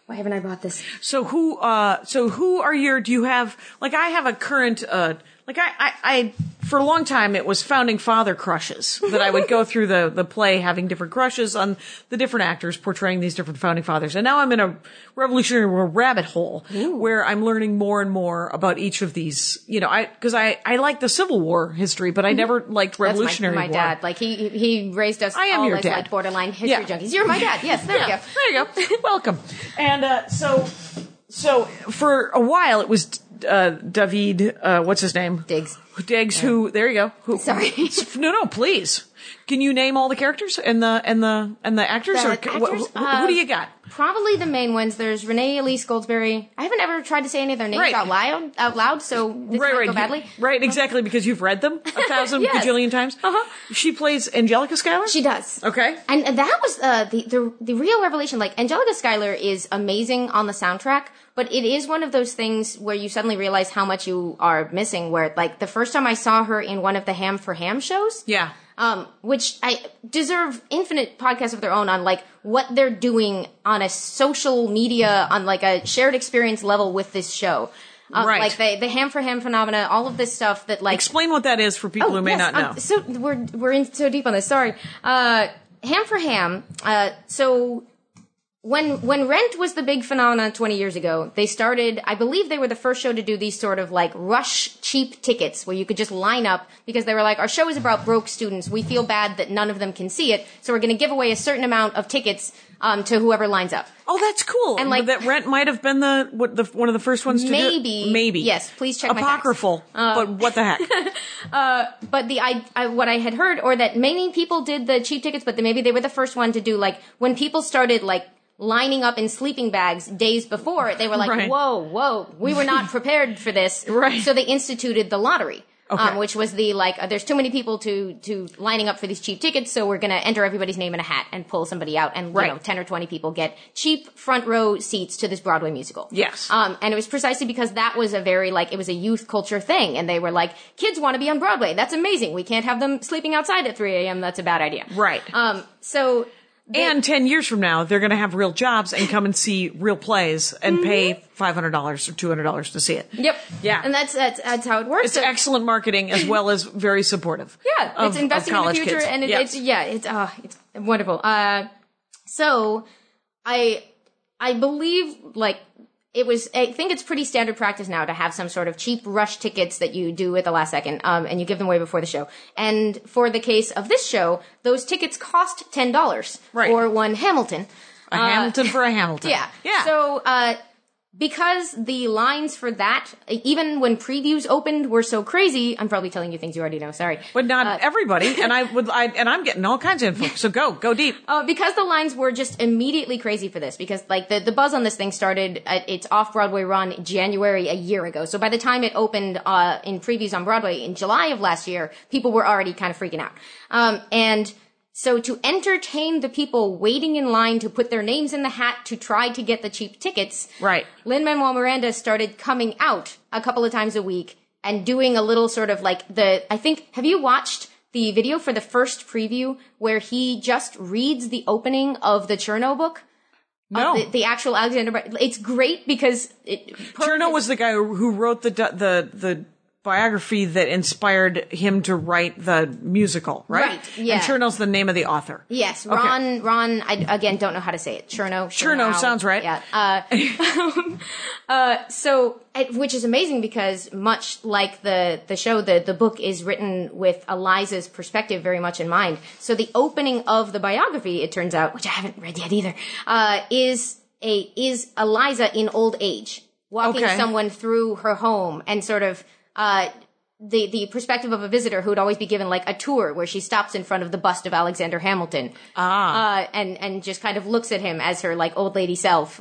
Why haven't I bought this? So who are your, do you have, like I have a current, like I, for a long time it was founding father crushes that I would go through the play having different crushes on the different actors portraying these different founding fathers. And now I'm in a Revolutionary War rabbit hole where I'm learning more and more about each of these, you know, cause I like the Civil War history, but I never liked Revolutionary That's my War. dad. Like he raised us I am all your as dad. like borderline history Yeah. junkies. You're my dad. Yes, there we go. There you go. Welcome. And so for a while it was David, what's his name? Diggs, who, there you go. Who, Sorry. No, please. Can you name all the characters and the actors? The Or actors? Who do you got? Probably the main ones. There's Renee Elise Goldsberry. I haven't ever tried to say any of their names Right. out loud, so this might go badly. Right, exactly, because you've read them 1,000 Yes. bajillion times. She plays Angelica Schuyler? She does. Okay. And that was the real revelation. Like, Angelica Schuyler is amazing on the soundtrack, but it is one of those things where you suddenly realize how much you are missing, where, like, the first time I saw her in one of the Ham for Ham shows. Yeah. Which I deserve infinite podcasts of their own on, like, what they're doing on a social media, on, like, a shared experience level with this show. Right. Like, the Ham for Ham phenomena, all of this stuff that, like... Explain what that is for people who may yes, not know. So we're in so deep on this. Sorry. Ham for Ham. So when Rent was the big phenomenon 20 years ago, they started, I believe they were the first show to do these sort of like rush cheap tickets where you could just line up because they were like, our show is about broke students. We feel bad that none of them can see it. So we're going to give away a certain amount of tickets to whoever lines up. Oh, that's cool. And, like, that Rent might have been one of the first ones to do it. Maybe. Yes, please check my facts. Apocryphal. But what the heck? But what I had heard, or that many people did the cheap tickets, but maybe they were the first one to do, like, when people started, like, lining up in sleeping bags days before, they were like, Right. whoa, we were not prepared for this. Right. So they instituted the lottery. Okay. Which was the, like, there's too many people to lining up for these cheap tickets, so we're gonna enter everybody's name in a hat and pull somebody out, and, Right. you know, 10 or 20 people get cheap front row seats to this Broadway musical. Yes. And it was precisely because that was a very, like, it was a youth culture thing, and they were like, kids want to be on Broadway. That's amazing. We can't have them sleeping outside at 3 a.m. That's a bad idea. Right. So... And 10 years from now, they're going to have real jobs and come and see real plays and pay $500 or $200 to see it. Yep. Yeah. And that's how it works. It's excellent marketing as well as very supportive. Yeah, it's investing in the college future, kids. and Yes. it's wonderful. So I believe, like, I think it's pretty standard practice now to have some sort of cheap rush tickets that you do at the last second, and you give them away before the show. And for the case of this show, those tickets cost $10 Right. for one Hamilton. A Hamilton for a Hamilton. Yeah. Yeah. So, because the lines for that, even when previews opened, were so crazy, I'm probably telling you things you already know, sorry. But not everybody, and I'm getting all kinds of info. So go deep. Because the lines were just immediately crazy for this, because, like, the buzz on this thing started at its off-Broadway run January a year ago. So by the time it opened in previews on Broadway in July of last year, people were already kind of freaking out. And so to entertain the people waiting in line to put their names in the hat to try to get the cheap tickets, Right. Lin-Manuel Miranda started coming out a couple of times a week and doing a little sort of like have you watched the video for the first preview where he just reads the opening of the Chernow book? No. The actual Alexander, it's great because Chernow was the guy who wrote the biography that inspired him to write the musical, right? Right, yeah. And Chernow's the name of the author. Yes, Okay. Ron, I again don't know how to say it. Chernow sounds right. Yeah. Which is amazing because much like the show, the book is written with Eliza's perspective very much in mind. So the opening of the biography, it turns out, which I haven't read yet either, is Eliza in old age, walking Okay. someone through her home and sort of, the perspective of a visitor who would always be given like a tour where she stops in front of the bust of Alexander Hamilton. And just kind of looks at him as her like old lady self.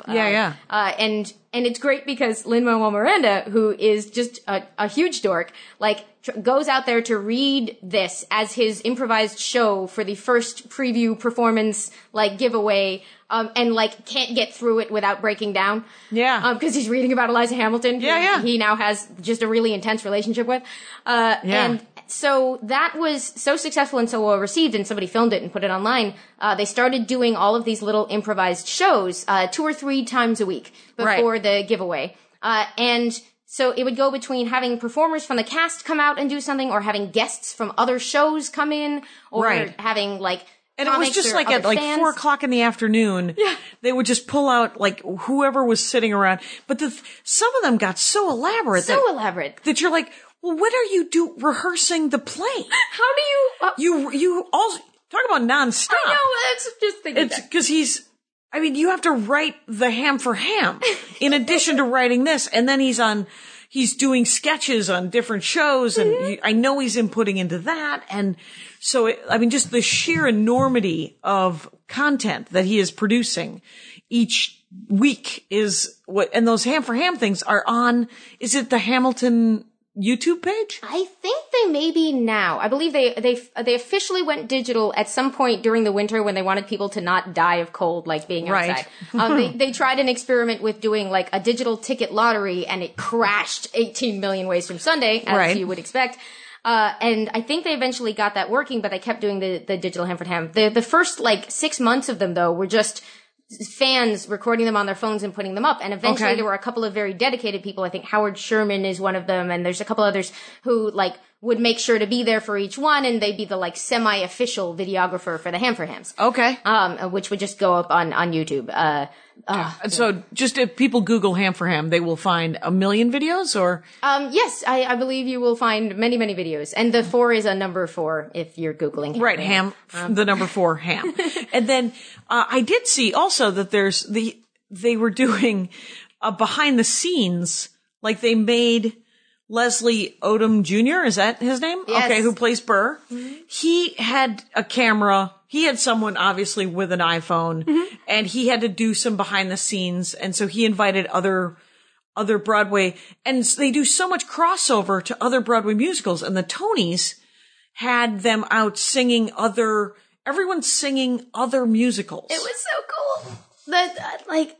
And it's great because Lin-Manuel Miranda, who is just a huge dork, like goes out there to read this as his improvised show for the first preview performance, like, giveaway, and, like, can't get through it without breaking down. Yeah. Because he's reading about Eliza Hamilton, who he now has just a really intense relationship with. And so that was so successful and so well received, and somebody filmed it and put it online. They started doing all of these little improvised shows, 2 or 3 times a week before the giveaway. And so it would go between having performers from the cast come out and do something, or having guests from other shows come in, or having, like, and it was just like at like 4 o'clock in the afternoon. Yeah. They would just pull out like whoever was sitting around. But some of them got so elaborate. That you're like, well, when are you rehearsing the play? How do you... You also... Talk about nonstop. I know, that's just thinking it's because you have to write the Ham for Ham in addition to writing this. And then he's doing sketches on different shows, and I know he's inputting into that. And so, just the sheer enormity of content that he is producing each week is what, and those Ham for Ham things are on, is it the Hamilton YouTube page? I think they may be now. I believe they officially went digital at some point during the winter when they wanted people to not die of cold, like being outside. They tried an experiment with doing like a digital ticket lottery, and it crashed 18 million ways from Sunday, as you would expect. And I think they eventually got that working, but they kept doing the digital Ham for Ham. The first like 6 months of them though were just fans recording them on their phones and putting them up. And eventually there were a couple of very dedicated people. I think Howard Sherman is one of them. And there's a couple others who like would make sure to be there for each one. And they'd be the like semi-official videographer for the Ham for Hams. Okay. Which would just go up on YouTube. So just if people Google Ham for Ham, they will find a million videos or? Yes, I believe you will find many, many videos. And the 4 is a number 4 if you're Googling Ham. Right, Ham, the number 4, Ham. And then, I did see also that they were doing, behind the scenes, like they made Leslie Odom Jr., is that his name? Yes. Okay, who plays Burr. Mm-hmm. He had a camera. He had someone obviously with an iPhone, and he had to do some behind the scenes. And so he invited other Broadway, and they do so much crossover to other Broadway musicals. And the Tonys had them out singing everyone's singing other musicals. It was so cool. That,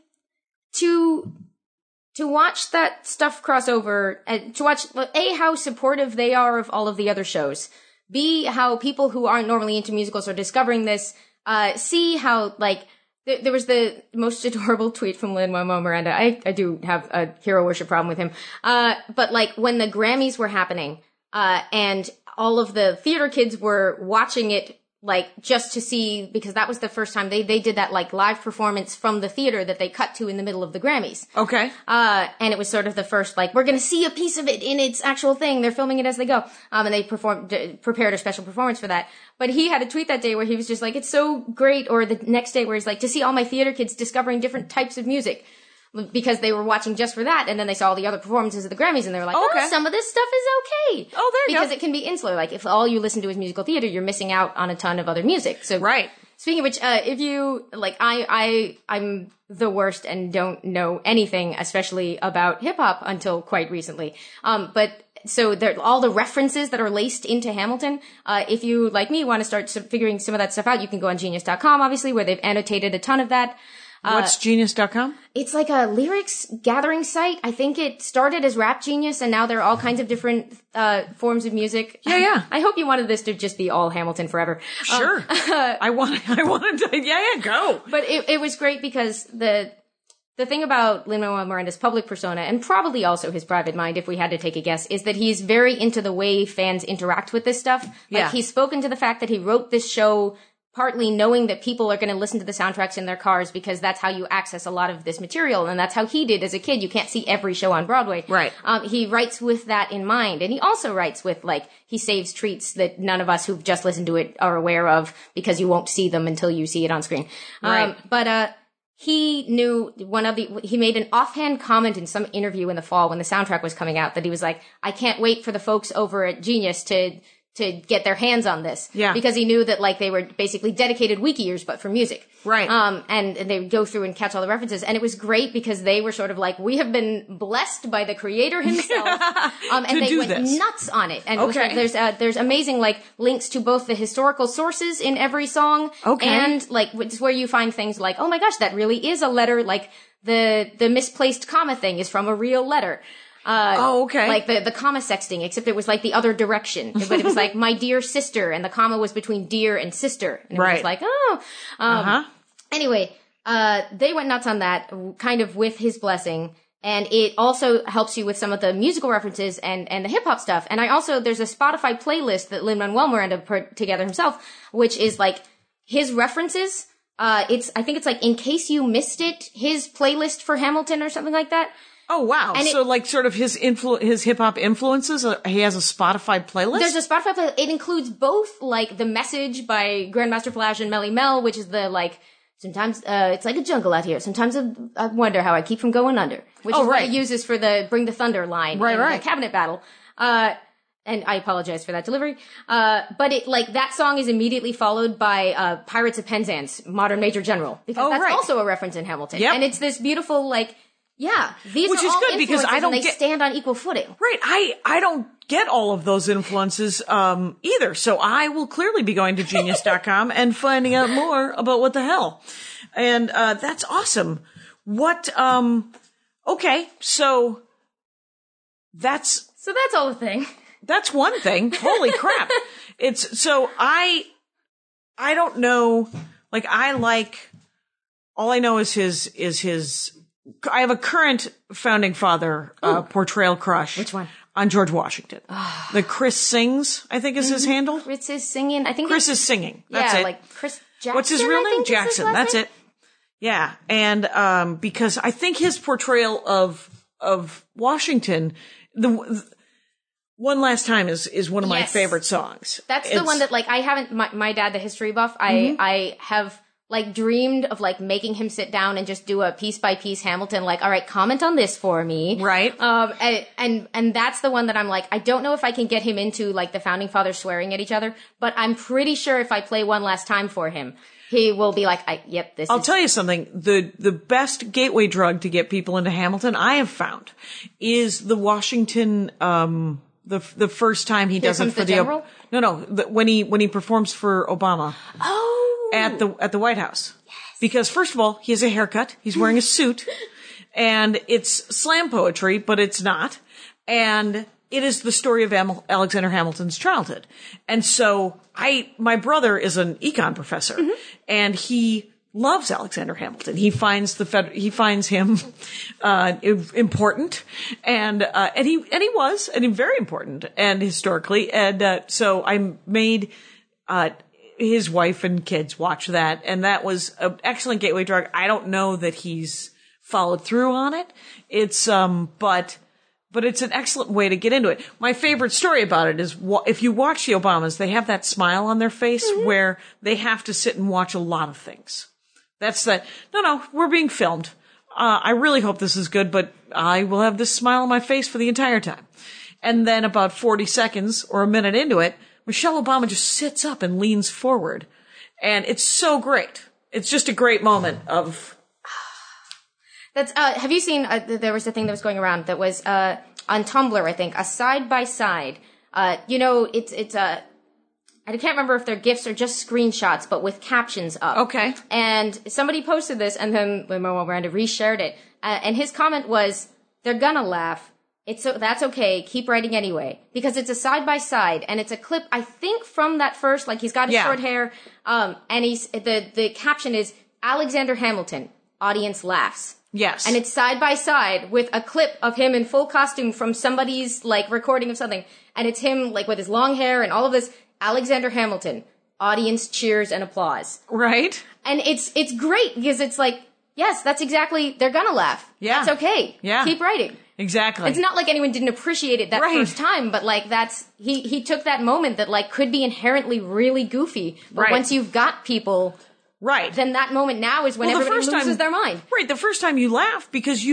to watch that stuff cross over, and to watch, A, how supportive they are of all of the other shows. B, how people who aren't normally into musicals are discovering this. C, how, there was the most adorable tweet from Lin-Manuel Miranda. I do have a hero worship problem with him. But, when the Grammys were happening, and all of the theater kids were watching it, just to see, because that was the first time they did that, live performance from the theater that they cut to in the middle of the Grammys. Okay. And it was sort of the first, we're gonna see a piece of it in its actual thing. They're filming it as they go. And they prepared a special performance for that. But he had a tweet that day where he was just it's so great, or the next day where he's to see all my theater kids discovering different types of music. Because they were watching just for that, and then they saw all the other performances of the Grammys, and they were like, oh, some of this stuff is okay. Oh, there you go. Because it can be insular. If all you listen to is musical theater, you're missing out on a ton of other music. So, right. Speaking of which, if you, I'm the worst and don't know anything, especially about hip-hop until quite recently. So all the references that are laced into Hamilton, if you, like me, want to start figuring some of that stuff out, you can go on Genius.com, obviously, where they've annotated a ton of that. What's Genius.com? It's like a lyrics gathering site. I think it started as Rap Genius, and now there are all kinds of different forms of music. Yeah. I hope you wanted this to just be all Hamilton forever. Sure. I wanted to, go. But it was great because the thing about Lin-Manuel Miranda's public persona, and probably also his private mind, if we had to take a guess, is that he's very into the way fans interact with this stuff. He's spoken to the fact that he wrote this show partly knowing that people are going to listen to the soundtracks in their cars because that's how you access a lot of this material, and that's how he did as a kid. You can't see every show on Broadway. Right. He writes with that in mind, and he also writes with, he saves treats that none of us who've just listened to it are aware of because you won't see them until you see it on screen. Right. He knew he made an offhand comment in some interview in the fall when the soundtrack was coming out that he was like, I can't wait for the folks over at Genius to to get their hands on this. Yeah. Because he knew that, like, they were basically dedicated wiki years, but for music. Right. And they would go through and catch all the references. And it was great because they were sort of like, we have been blessed by the creator himself. And they went nuts on it. And it was like, there's amazing, like, links to both the historical sources in every song. Okay. And, like, it's where you find things like, oh my gosh, that really is a letter. Like, the misplaced comma thing is from a real letter. Okay. Like the comma sexting, except it was like the other direction. But it was like, my dear sister, and the comma was between dear and sister. And it was like, Anyway, they went nuts on that, kind of with his blessing. And it also helps you with some of the musical references and the hip-hop stuff. And there's a Spotify playlist that Lin-Manuel Miranda put together himself, which is like his references. I think it's like, in case you missed it, his playlist for Hamilton or something like that. Oh, wow. And so, like, sort of his hip-hop influences, he has a Spotify playlist? There's a Spotify playlist. It includes both, like, The Message by Grandmaster Flash and Melly Mel, which is the, like, sometimes, it's like a jungle out here. Sometimes I wonder how I keep from going under. Which is what it uses for the Bring the Thunder line in the cabinet battle. And I apologize for that delivery. But it, like, that song is immediately followed by, Pirates of Penzance, Modern Major General. Because that's also a reference in Hamilton. Yep. And it's this beautiful, like, these Which are is all good because I don't and they stand on equal footing. Right. I don't get all of those influences either. So I will clearly be going to genius.com and finding out more about what the hell. And that's awesome. What okay, so that's all the thing. That's one thing. Holy crap. It's so I don't know, like all I know is his I have a current founding father portrayal crush. Which one? On George Washington. The Chris Sings, I think is his handle. Chris is singing. I think Chris is singing. That's it. Like Chris Jackson. What's his real name? Jackson. That's it. Yeah. And because I think his portrayal of Washington, the One Last Time is one of my favorite songs. That's the one that, like, I haven't, my dad, the history buff, I have, like, dreamed of, like, making him sit down and just do a piece by piece Hamilton, like, all right, comment on this for me. Right. And that's the one that I'm like, I don't know if I can get him into, like, the founding fathers swearing at each other, but I'm pretty sure if I play One Last Time for him, he will be like, I'll tell you something. The best gateway drug to get people into Hamilton, I have found, is the Washington, the first time he does it for the general? when he performs for Obama. Oh. At the White House. Yes. Because first of all, he has a haircut. He's wearing a suit. And it's slam poetry, but it's not. And it is the story of Alexander Hamilton's childhood. And so my brother is an econ professor and he loves Alexander Hamilton. He finds him, important and he was very important and historically. And, so I made, his wife and kids watch that, and that was an excellent gateway drug. I don't know that he's followed through on it. It's but it's an excellent way to get into it. My favorite story about it is if you watch the Obamas, they have that smile on their face where they have to sit and watch a lot of things. That's that. No, we're being filmed. I really hope this is good, but I will have this smile on my face for the entire time. And then about 40 seconds or a minute into it, Michelle Obama just sits up and leans forward. And it's so great. It's just a great moment of... That's, have you seen, there was a thing that was going around that was, on Tumblr, I think, a side-by-side. It's I can't remember if they're GIFs or just screenshots, but with captions up. Okay. And somebody posted this, and then Lin-Manuel Miranda reshared it. And his comment was, they're gonna laugh. That's okay. Keep writing anyway. Because it's a side-by-side, and it's a clip, I think, from that first, like, he's got his short hair, and the caption is, Alexander Hamilton, audience laughs. Yes. And it's side-by-side with a clip of him in full costume from somebody's, like, recording of something. And it's him, like, with his long hair and all of this, Alexander Hamilton, audience cheers and applause. Right. And it's great, because it's like, yes, that's exactly, they're gonna laugh. Yeah. It's okay. Yeah. Keep writing. Exactly. It's not like anyone didn't appreciate it that first time, but, like, he took that moment that, like, could be inherently really goofy, but once you've got people, then that moment now is when everybody loses their mind. Right, the first time you laugh because you've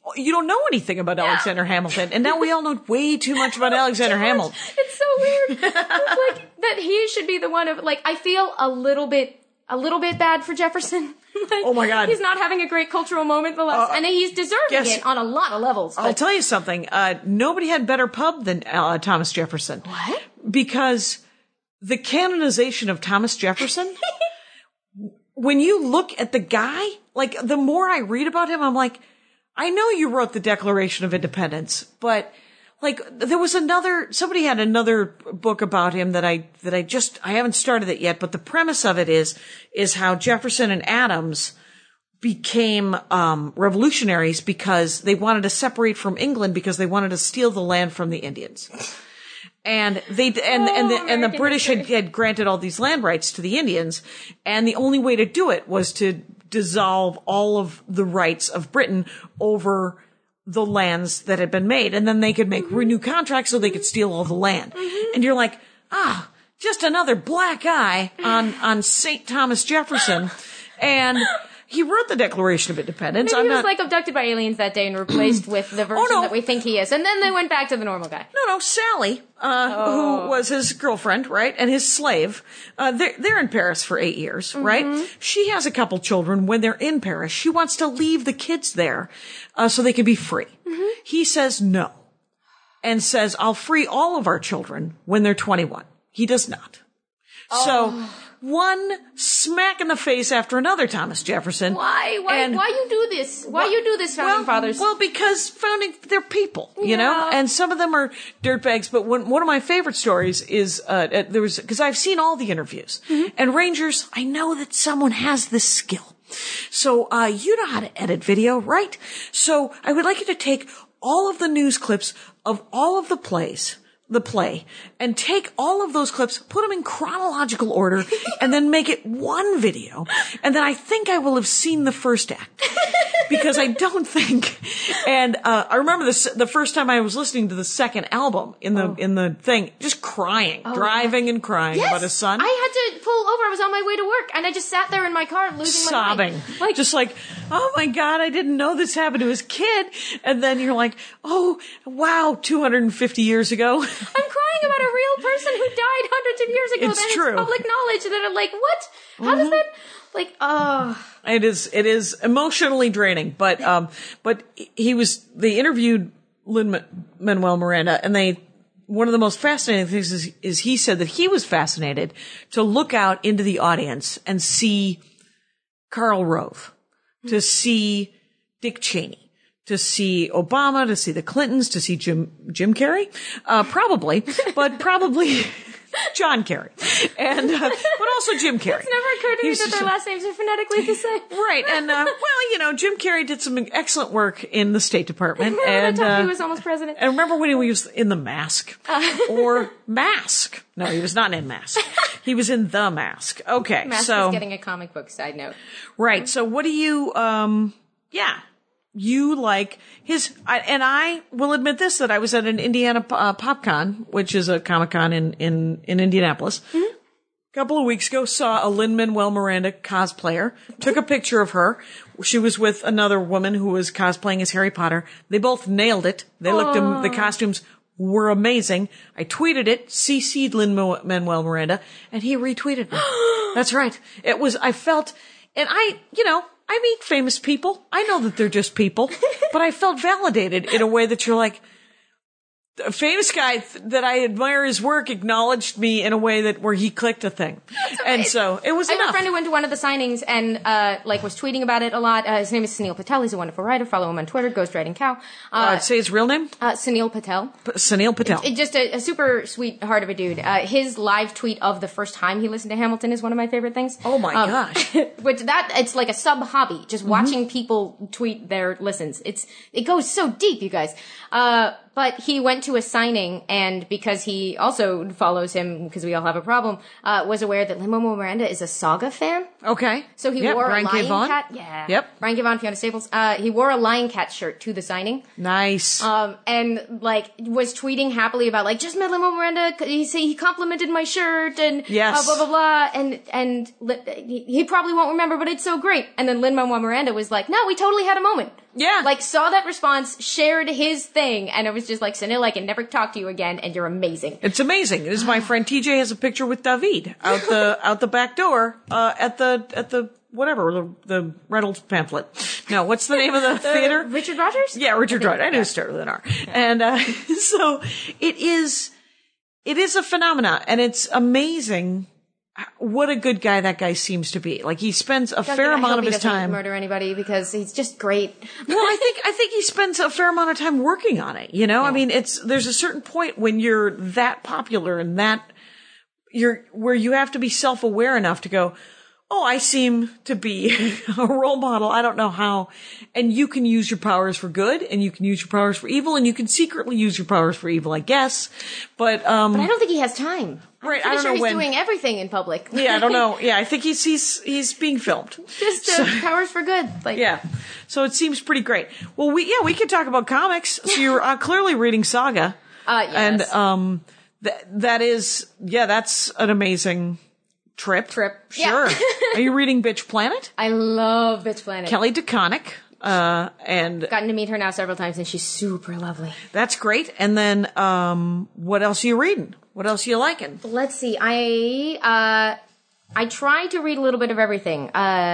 you don't know anything about Alexander Hamilton. And now we all know way too much about Alexander Hamilton. It's so weird. It's like that he should be the one of, like, I feel a little bit bad for Jefferson. Like, oh my God. He's not having a great cultural moment the last, and he's deserving it on a lot of levels. I'll tell you something. Nobody had better pub than Thomas Jefferson. What? Because the canonization of Thomas Jefferson, when you look at the guy, like, the more I read about him, I'm like, I know you wrote the Declaration of Independence, but like, there was somebody had another book about him that I haven't started it yet, but the premise of it is how Jefferson and Adams became, revolutionaries because they wanted to separate from England because they wanted to steal the land from the Indians. And the British had granted all these land rights to the Indians, and the only way to do it was to dissolve all of the rights of Britain over the lands that had been made, and then they could make new contracts so they could steal all the land. And you're like, just another black eye on St. Thomas Jefferson. And he wrote the Declaration of Independence. Maybe he was like abducted by aliens that day and replaced with the version that we think he is. And then they went back to the normal guy. No, Sally, who was his girlfriend, right? And his slave. They're in Paris for 8 years, right? She has a couple children. When they're in Paris, she wants to leave the kids there, so they can be free. He says no. And says, I'll free all of our children when they're 21. He does not. So, one smack in the face after another, Thomas Jefferson. Why you do this? Why you do this, founding fathers? Well, because they're people, you know, and some of them are dirtbags. But one of my favorite stories is, because I've seen all the interviews, and Rangers, I know that someone has this skill. So, you know how to edit video, right? So I would like you to take all of the news clips of all of the play, and take all of those clips, put them in chronological order, and then make it one video. And then I think I will have seen the first act. Because I don't think, and I remember the first time I was listening to the second album in the thing, just crying, driving and crying about his son. I had to pull over. I was on my way to work, and I just sat there in my car losing my mind. Sobbing. Just like, oh my God, I didn't know this happened to his kid. And then you're like, oh, wow, 250 years ago. I'm crying about a real person who died hundreds of years ago. It's true. It's public knowledge that I'm like, what? How does that, like, It is emotionally draining, but they interviewed Lin-Manuel Miranda, and one of the most fascinating things is he said that he was fascinated to look out into the audience and see Karl Rove, to see Dick Cheney, to see Obama, to see the Clintons, to see Jim Carrey, probably John Kerry, and but also Jim Carrey. It's never occurred to me that their last names are phonetically the same. Right, and Jim Carrey did some excellent work in the State Department, and he was almost president. And remember when he was in The Mask or Mask? No, he was not in Mask. He was in The Mask. Okay, Mask is getting a comic book side note. Right. So what do you? You like his, and I will admit this, that I was at an Indiana PopCon, which is a Comic-Con in Indianapolis. A couple of weeks ago, saw a Lin-Manuel Miranda cosplayer, took a picture of her. She was with another woman who was cosplaying as Harry Potter. They both nailed it. They the costumes were amazing. I tweeted it, CC'd Lin-Manuel Miranda, and he retweeted me. That's right. I felt, and I meet famous people. I know that they're just people, but I felt validated in a way that you're like, a famous guy that I admire his work acknowledged me in a way where he clicked a thing. And so it was enough. I have a friend who went to one of the signings and, was tweeting about it a lot. His name is Sunil Patel. He's a wonderful writer. Follow him on Twitter, Ghostwriting Cow. Say his real name? Sunil Patel. Sunil Patel. Just a super sweet heart of a dude. His live tweet of the first time he listened to Hamilton is one of my favorite things. Oh my gosh. It's like a sub hobby. Just watching people tweet their listens. It goes so deep, you guys. But he went to a signing, and because he also follows him, because we all have a problem, was aware that Lin-Manuel Miranda is a Saga fan. Okay. So he wore Brian a Lion K. Cat. Yeah. Yep. Brian K. Vaughan, Fiona Staples. He wore a Lion Cat shirt to the signing. Nice. And was tweeting happily about just met Lin-Manuel Miranda. He complimented my shirt and yes. Blah blah blah. And he probably won't remember, but it's so great. And then Lin-Manuel Miranda was like, "No, we totally had a moment. Yeah. Like, saw that response, shared his thing, and it was just like, Sunil, I can never talk to you again, and you're amazing. It's amazing. This is my friend TJ has a picture with David out the back door, at the whatever, the Reynolds pamphlet. No, what's the name of the theater? Richard Rogers? Yeah, Richard Rogers. I knew it started with an R. And, so it is a phenomena, and it's amazing what a good guy that guy seems to be. Like, he spends a fair amount of his time. Murder anybody because he's just great. Well, I think he spends a fair amount of time working on it. You know, I mean, there's a certain point when you're that popular and where you have to be self-aware enough to go, oh, I seem to be a role model. I don't know how. And you can use your powers for good, and you can use your powers for evil, and you can secretly use your powers for evil, I guess. But I don't think he has time. Right, I'm I don't know he's when. doing everything in public. Yeah, I don't know. Yeah, I think he's being filmed. Just powers for good. Like, yeah. So it seems pretty great. Well, we could talk about comics. So you're clearly reading Saga. Yes. And that's an amazing trip. Yeah. Sure. Are you reading Bitch Planet? I love Bitch Planet. Kelly DeConnick. And gotten to meet her now several times, and she's super lovely. That's great. And then, what else are you reading? What else are you liking? Let's see. I try to read a little bit of everything.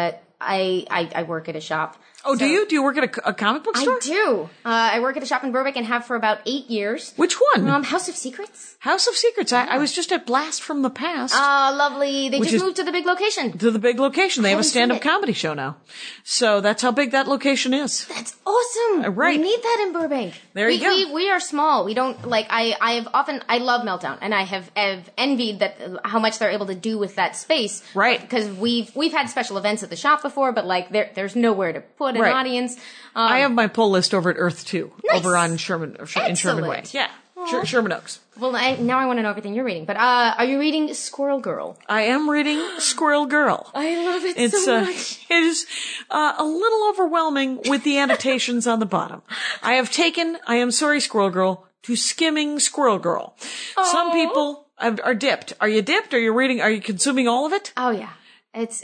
I work at a shop. Oh, do you? Do you work at a comic book store? I do. I work at a shop in Burbank and have for about 8 years. Which one? House of Secrets. House of Secrets. I was just at Blast from the Past. Oh, lovely. They just moved to the big location. To the big location. They have a stand-up comedy show now. So that's how big that location is. That's awesome. Right. We need that in Burbank. There you go. We are small. We don't, like, I love Meltdown, and I have envied that how much they're able to do with that space. Right. Because we've had special events at the shop before, but, like, there's nowhere to put an audience. I have my pull list over at Earth 2. Nice. Over on Sherman Way. Yeah. Sherman Oaks. Well, now I want to know everything you're reading. But are you reading Squirrel Girl? I am reading Squirrel Girl. I love it so much. It is a little overwhelming with the annotations on the bottom. I am sorry, Squirrel Girl, to skimming Squirrel Girl. Oh. Some people are dipped. Are you dipped? Are you consuming all of it? Oh, yeah. It's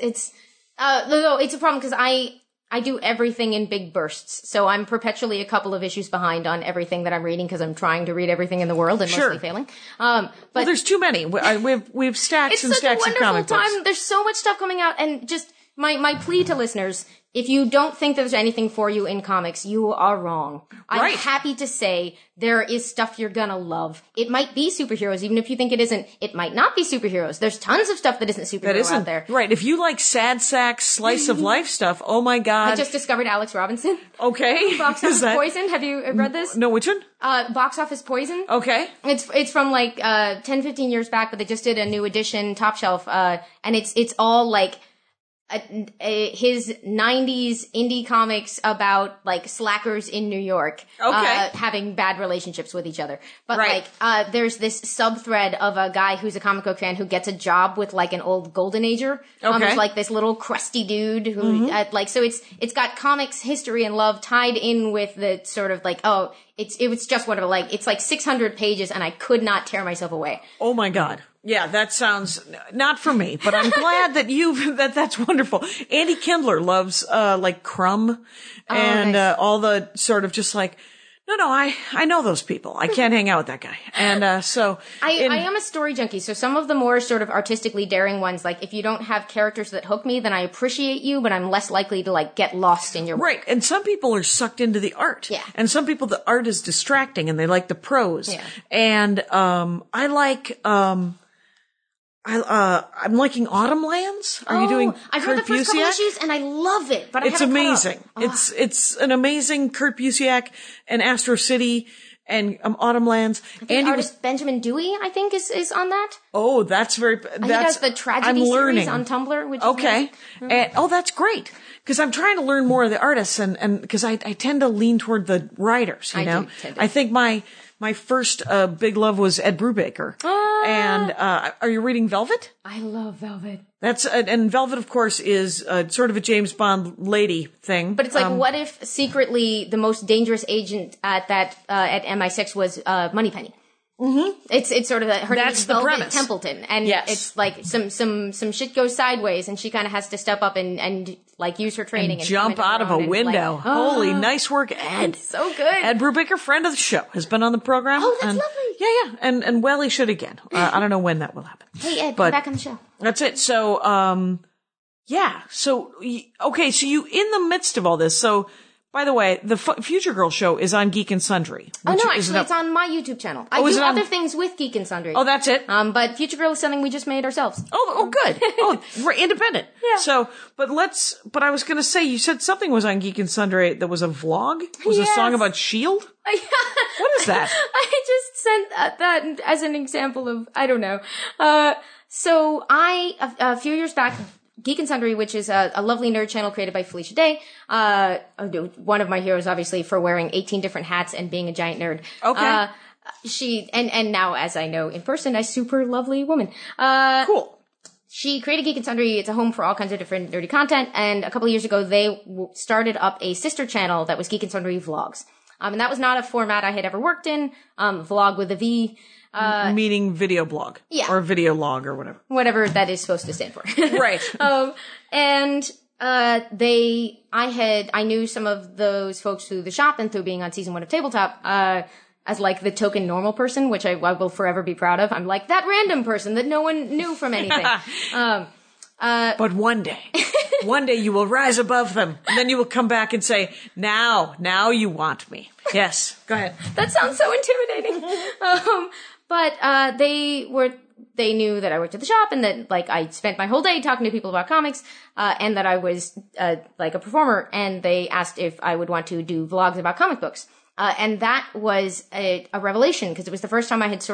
a problem because I do everything in big bursts, so I'm perpetually a couple of issues behind on everything that I'm reading because I'm trying to read everything in the world and mostly failing. But there's too many. We've stacks and stacks of comic books. It's such a wonderful time. There's so much stuff coming out, and just my plea to listeners: if you don't think there's anything for you in comics, you are wrong. I'm happy to say there is stuff you're gonna love. It might be superheroes, even if you think it isn't. It might not be superheroes. There's tons of stuff that isn't superhero out there. Right. If you like sad sack, slice of life stuff, oh my God. I just discovered Alex Robinson. Okay. Box Office Poison. Have you read this? No, which one? Box Office Poison. Okay. It's from like 10, 15 years back, but they just did a new edition, top shelf, and it's all like his 90s indie comics about like slackers in New York having bad relationships with each other. But like there's this sub-thread of a guy who's a comic book fan who gets a job with like an old golden ager. Who's like this little crusty dude who so it's got comics history and love tied in with the sort of like it was just whatever, like it's like 600 pages and I could not tear myself away. Oh my God. Yeah, that sounds not for me, but I'm glad that that's wonderful. Andy Kindler loves like Crumb and all the sort of just like no, I know those people. I can't hang out with that guy. And so I am a story junkie, so some of the more sort of artistically daring ones, like if you don't have characters that hook me, then I appreciate you, but I'm less likely to like get lost in your work. Right. And some people are sucked into the art. Yeah. And some people the art is distracting and they like the prose. Yeah. And I like I'm liking Autumn Lands. Are you doing I've Kurt read the first couple Busiek? issues and I love it, but It's amazing. It's an amazing Kurt Busiek and Astro City and Autumn Lands. And artist Benjamin Dewey, I think, is on that. Oh, that's very. He does the tragedy series on Tumblr. Which is and, that's great. Because I'm trying to learn more of the artists, and because I tend to lean toward the writers. You know, I think my first big love was Ed Brubaker. And are you reading Velvet? I love Velvet. That's and Velvet, of course, is sort of a James Bond lady thing. But it's like, what if secretly the most dangerous agent at MI6 was Moneypenny? It's sort of her name That's is the Velvet premise. Templeton, and Yes. it's like some shit goes sideways, and she kind of has to step up and like use her training and Jump come into out her of a own and, window. Like, Holy, nice work, Ed. so good. Ed Brubaker, friend of the show, has been on the program. Oh, that's and, lovely. Yeah. And well, he should again. I don't know when that will happen. Hey Ed, But come back on the show. That's it. So, yeah. So, okay. So you, in the midst of all this, so, by the way, the Future Girl show is on Geek and Sundry. Oh which no, is actually, it's on my YouTube channel. I is do it on- other things with Geek and Sundry. Oh, that's it? But Future Girl is something we just made ourselves. Oh, good. Oh, we're independent. Yeah. So, but I was going to say, you said something was on Geek and Sundry that was a vlog? Was a Yes. song about S.H.I.E.L.D.? What is that? I just sent that as an example of, I don't know. So a few years back, Geek and Sundry, which is a lovely nerd channel created by Felicia Day, one of my heroes, obviously, for wearing 18 different hats and being a giant nerd. Okay. She, and now, as I know in person, a super lovely woman. Cool. She created Geek and Sundry. It's a home for all kinds of different nerdy content. And a couple of years ago, they started up a sister channel that was Geek and Sundry Vlogs. And that was not a format I had ever worked in. Vlog with a V. Meaning video blog. Yeah. Or video log or whatever. Whatever that is supposed to stand for. Right. I knew some of those folks through the shop and through being on season 1 of Tabletop, as like the token normal person, which I will forever be proud of. I'm like that random person that no one knew from anything. But one day you will rise above them, and then you will come back and say, now you want me. Yes. Go ahead. That sounds so intimidating. But they knew that I worked at the shop and that like I spent my whole day talking to people about comics, and that I was like a performer, and they asked if I would want to do vlogs about comic books. And that was a revelation because it was the first time I had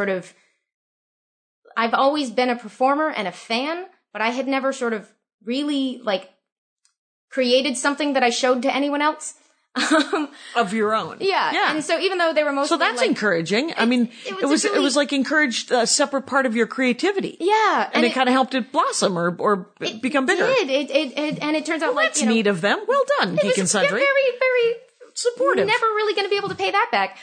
I've always been a performer and a fan, but I had never sort of really like created something that I showed to anyone else. Of your own. Yeah. And so even though they were mostly So that's like, encouraging. I mean, it was like encouraged a separate part of your creativity. yeah. And it kind of helped it blossom or become bigger. And it turns out like, That's neat of them. Well done, Geek and Sundry. very, very supportive. Never really going to be able to pay that back.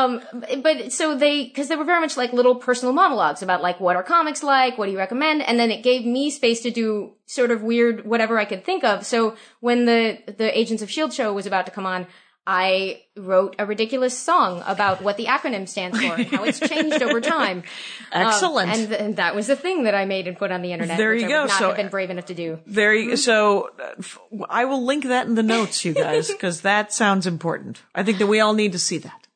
But so because they were very much like little personal monologues about like, what are comics like? What do you recommend? And then it gave me space to do sort of weird, whatever I could think of. So when the Agents of S.H.I.E.L.D. show was about to come on, I wrote a ridiculous song about what the acronym stands for and how it's changed over time. Excellent. And that was the thing that I made and put on the internet. There which you I go. would not So have been brave enough to do. So I will link that in the notes, you guys, because that sounds important. I think that we all need to see that.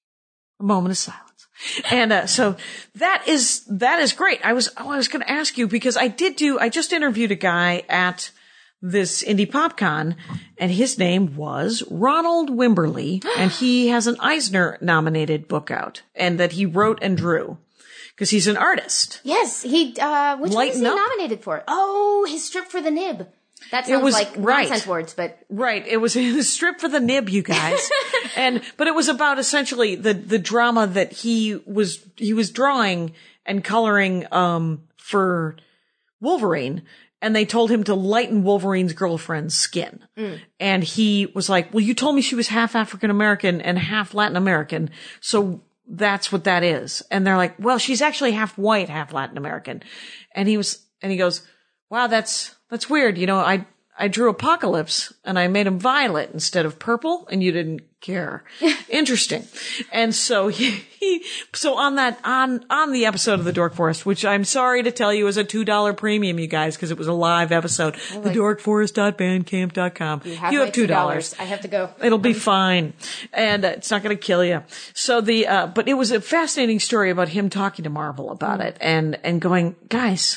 A moment of silence. And so that is great. I was going to ask you because I just interviewed a guy at this Indie PopCon, and his name was Ronald Wimberly, and he has an Eisner nominated book out, and that he wrote and drew. Because he's an artist. Yes, which one was he nominated for? Oh, his strip for the nib. That sounds like nonsense words, but. Right. It was a strip for the nib, you guys. But it was about essentially the drama that he was drawing and coloring, for Wolverine. And they told him to lighten Wolverine's girlfriend's skin. And he was like, well, you told me she was half African American and half Latin American. So that's what that is. And they're like, well, she's actually half white, half Latin American. And he goes, wow, that's weird. You know, I drew Apocalypse and I made him violet instead of purple and you didn't care. Interesting. And so so on the episode of the Dork Forest, which I'm sorry to tell you is a $2 premium, you guys, because it was a live episode. thedorkforest.bandcamp.com. You have $2. I have to go. It'll be fine. And it's not going to kill you. So but it was a fascinating story about him talking to Marvel about it and going, guys.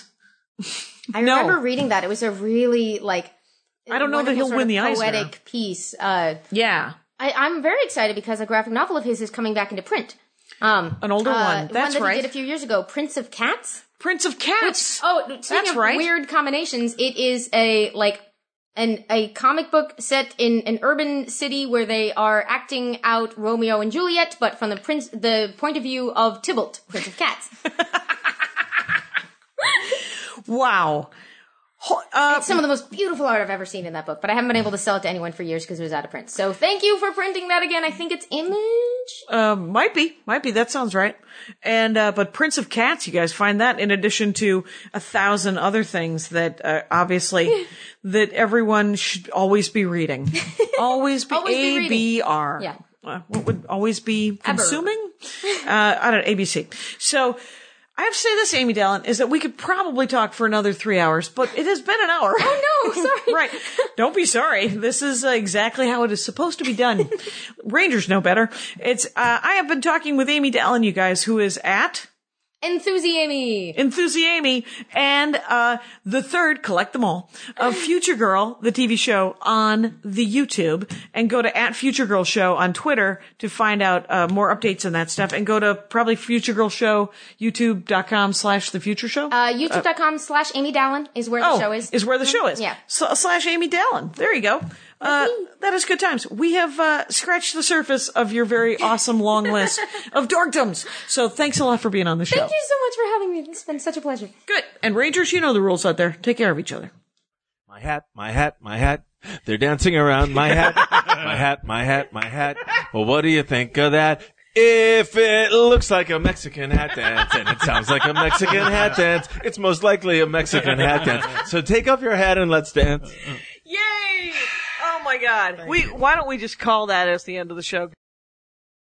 I remember reading that. It was a really I don't know that he'll win the Eisner. Poetic piece. Yeah. I'm very excited because a graphic novel of his is coming back into print. An older one. That's one that right. he did a few years ago, Prince of Cats. Prince of Cats. Speaking of weird combinations, it is a comic book set in an urban city where they are acting out Romeo and Juliet, but from the point of view of Tybalt, Prince of Cats. Wow. It's some of the most beautiful art I've ever seen in that book, but I haven't been able to sell it to anyone for years because it was out of print. So thank you for printing that again. I think it's Image. Might be. That sounds right. And, but Prince of Cats, you guys find that in addition to 1,000 other things that, obviously, that everyone should always be reading. Always be ABR. Yeah. What would always be consuming? I don't know, ABC. So, I have to say this, Amy Dallin, is that we could probably talk for another 3 hours, but it has been an hour. Oh no, sorry. Right. Don't be sorry. This is exactly how it is supposed to be done. Rangers know better. I have been talking with Amy Dallin, you guys, who is at Enthusiamy, and the third, collect them all, of Future Girl, the TV show on the YouTube, and go to @Future Girl Show on Twitter to find out more updates on that stuff, and go to probably Future Girl Show, youtube.com/The Future Show. youtube.com/Amy Dallin is where the show is. Is where the show is. Yeah. /Amy Dallin. There you go. That is good times. We have scratched the surface of your very awesome long list of dorkdoms. So thanks a lot for being on the show. Thank you so much for having me. It's been such a pleasure. Good. And Rangers, you know the rules out there. Take care of each other. My hat, my hat, my hat. They're dancing around my hat. My hat, my hat, my hat. Well, what do you think of that? If it looks like a Mexican hat dance and it sounds like a Mexican hat dance, it's most likely a Mexican hat dance. So take off your hat and let's dance. Yay! Oh my God. Why don't we just call that as the end of the show?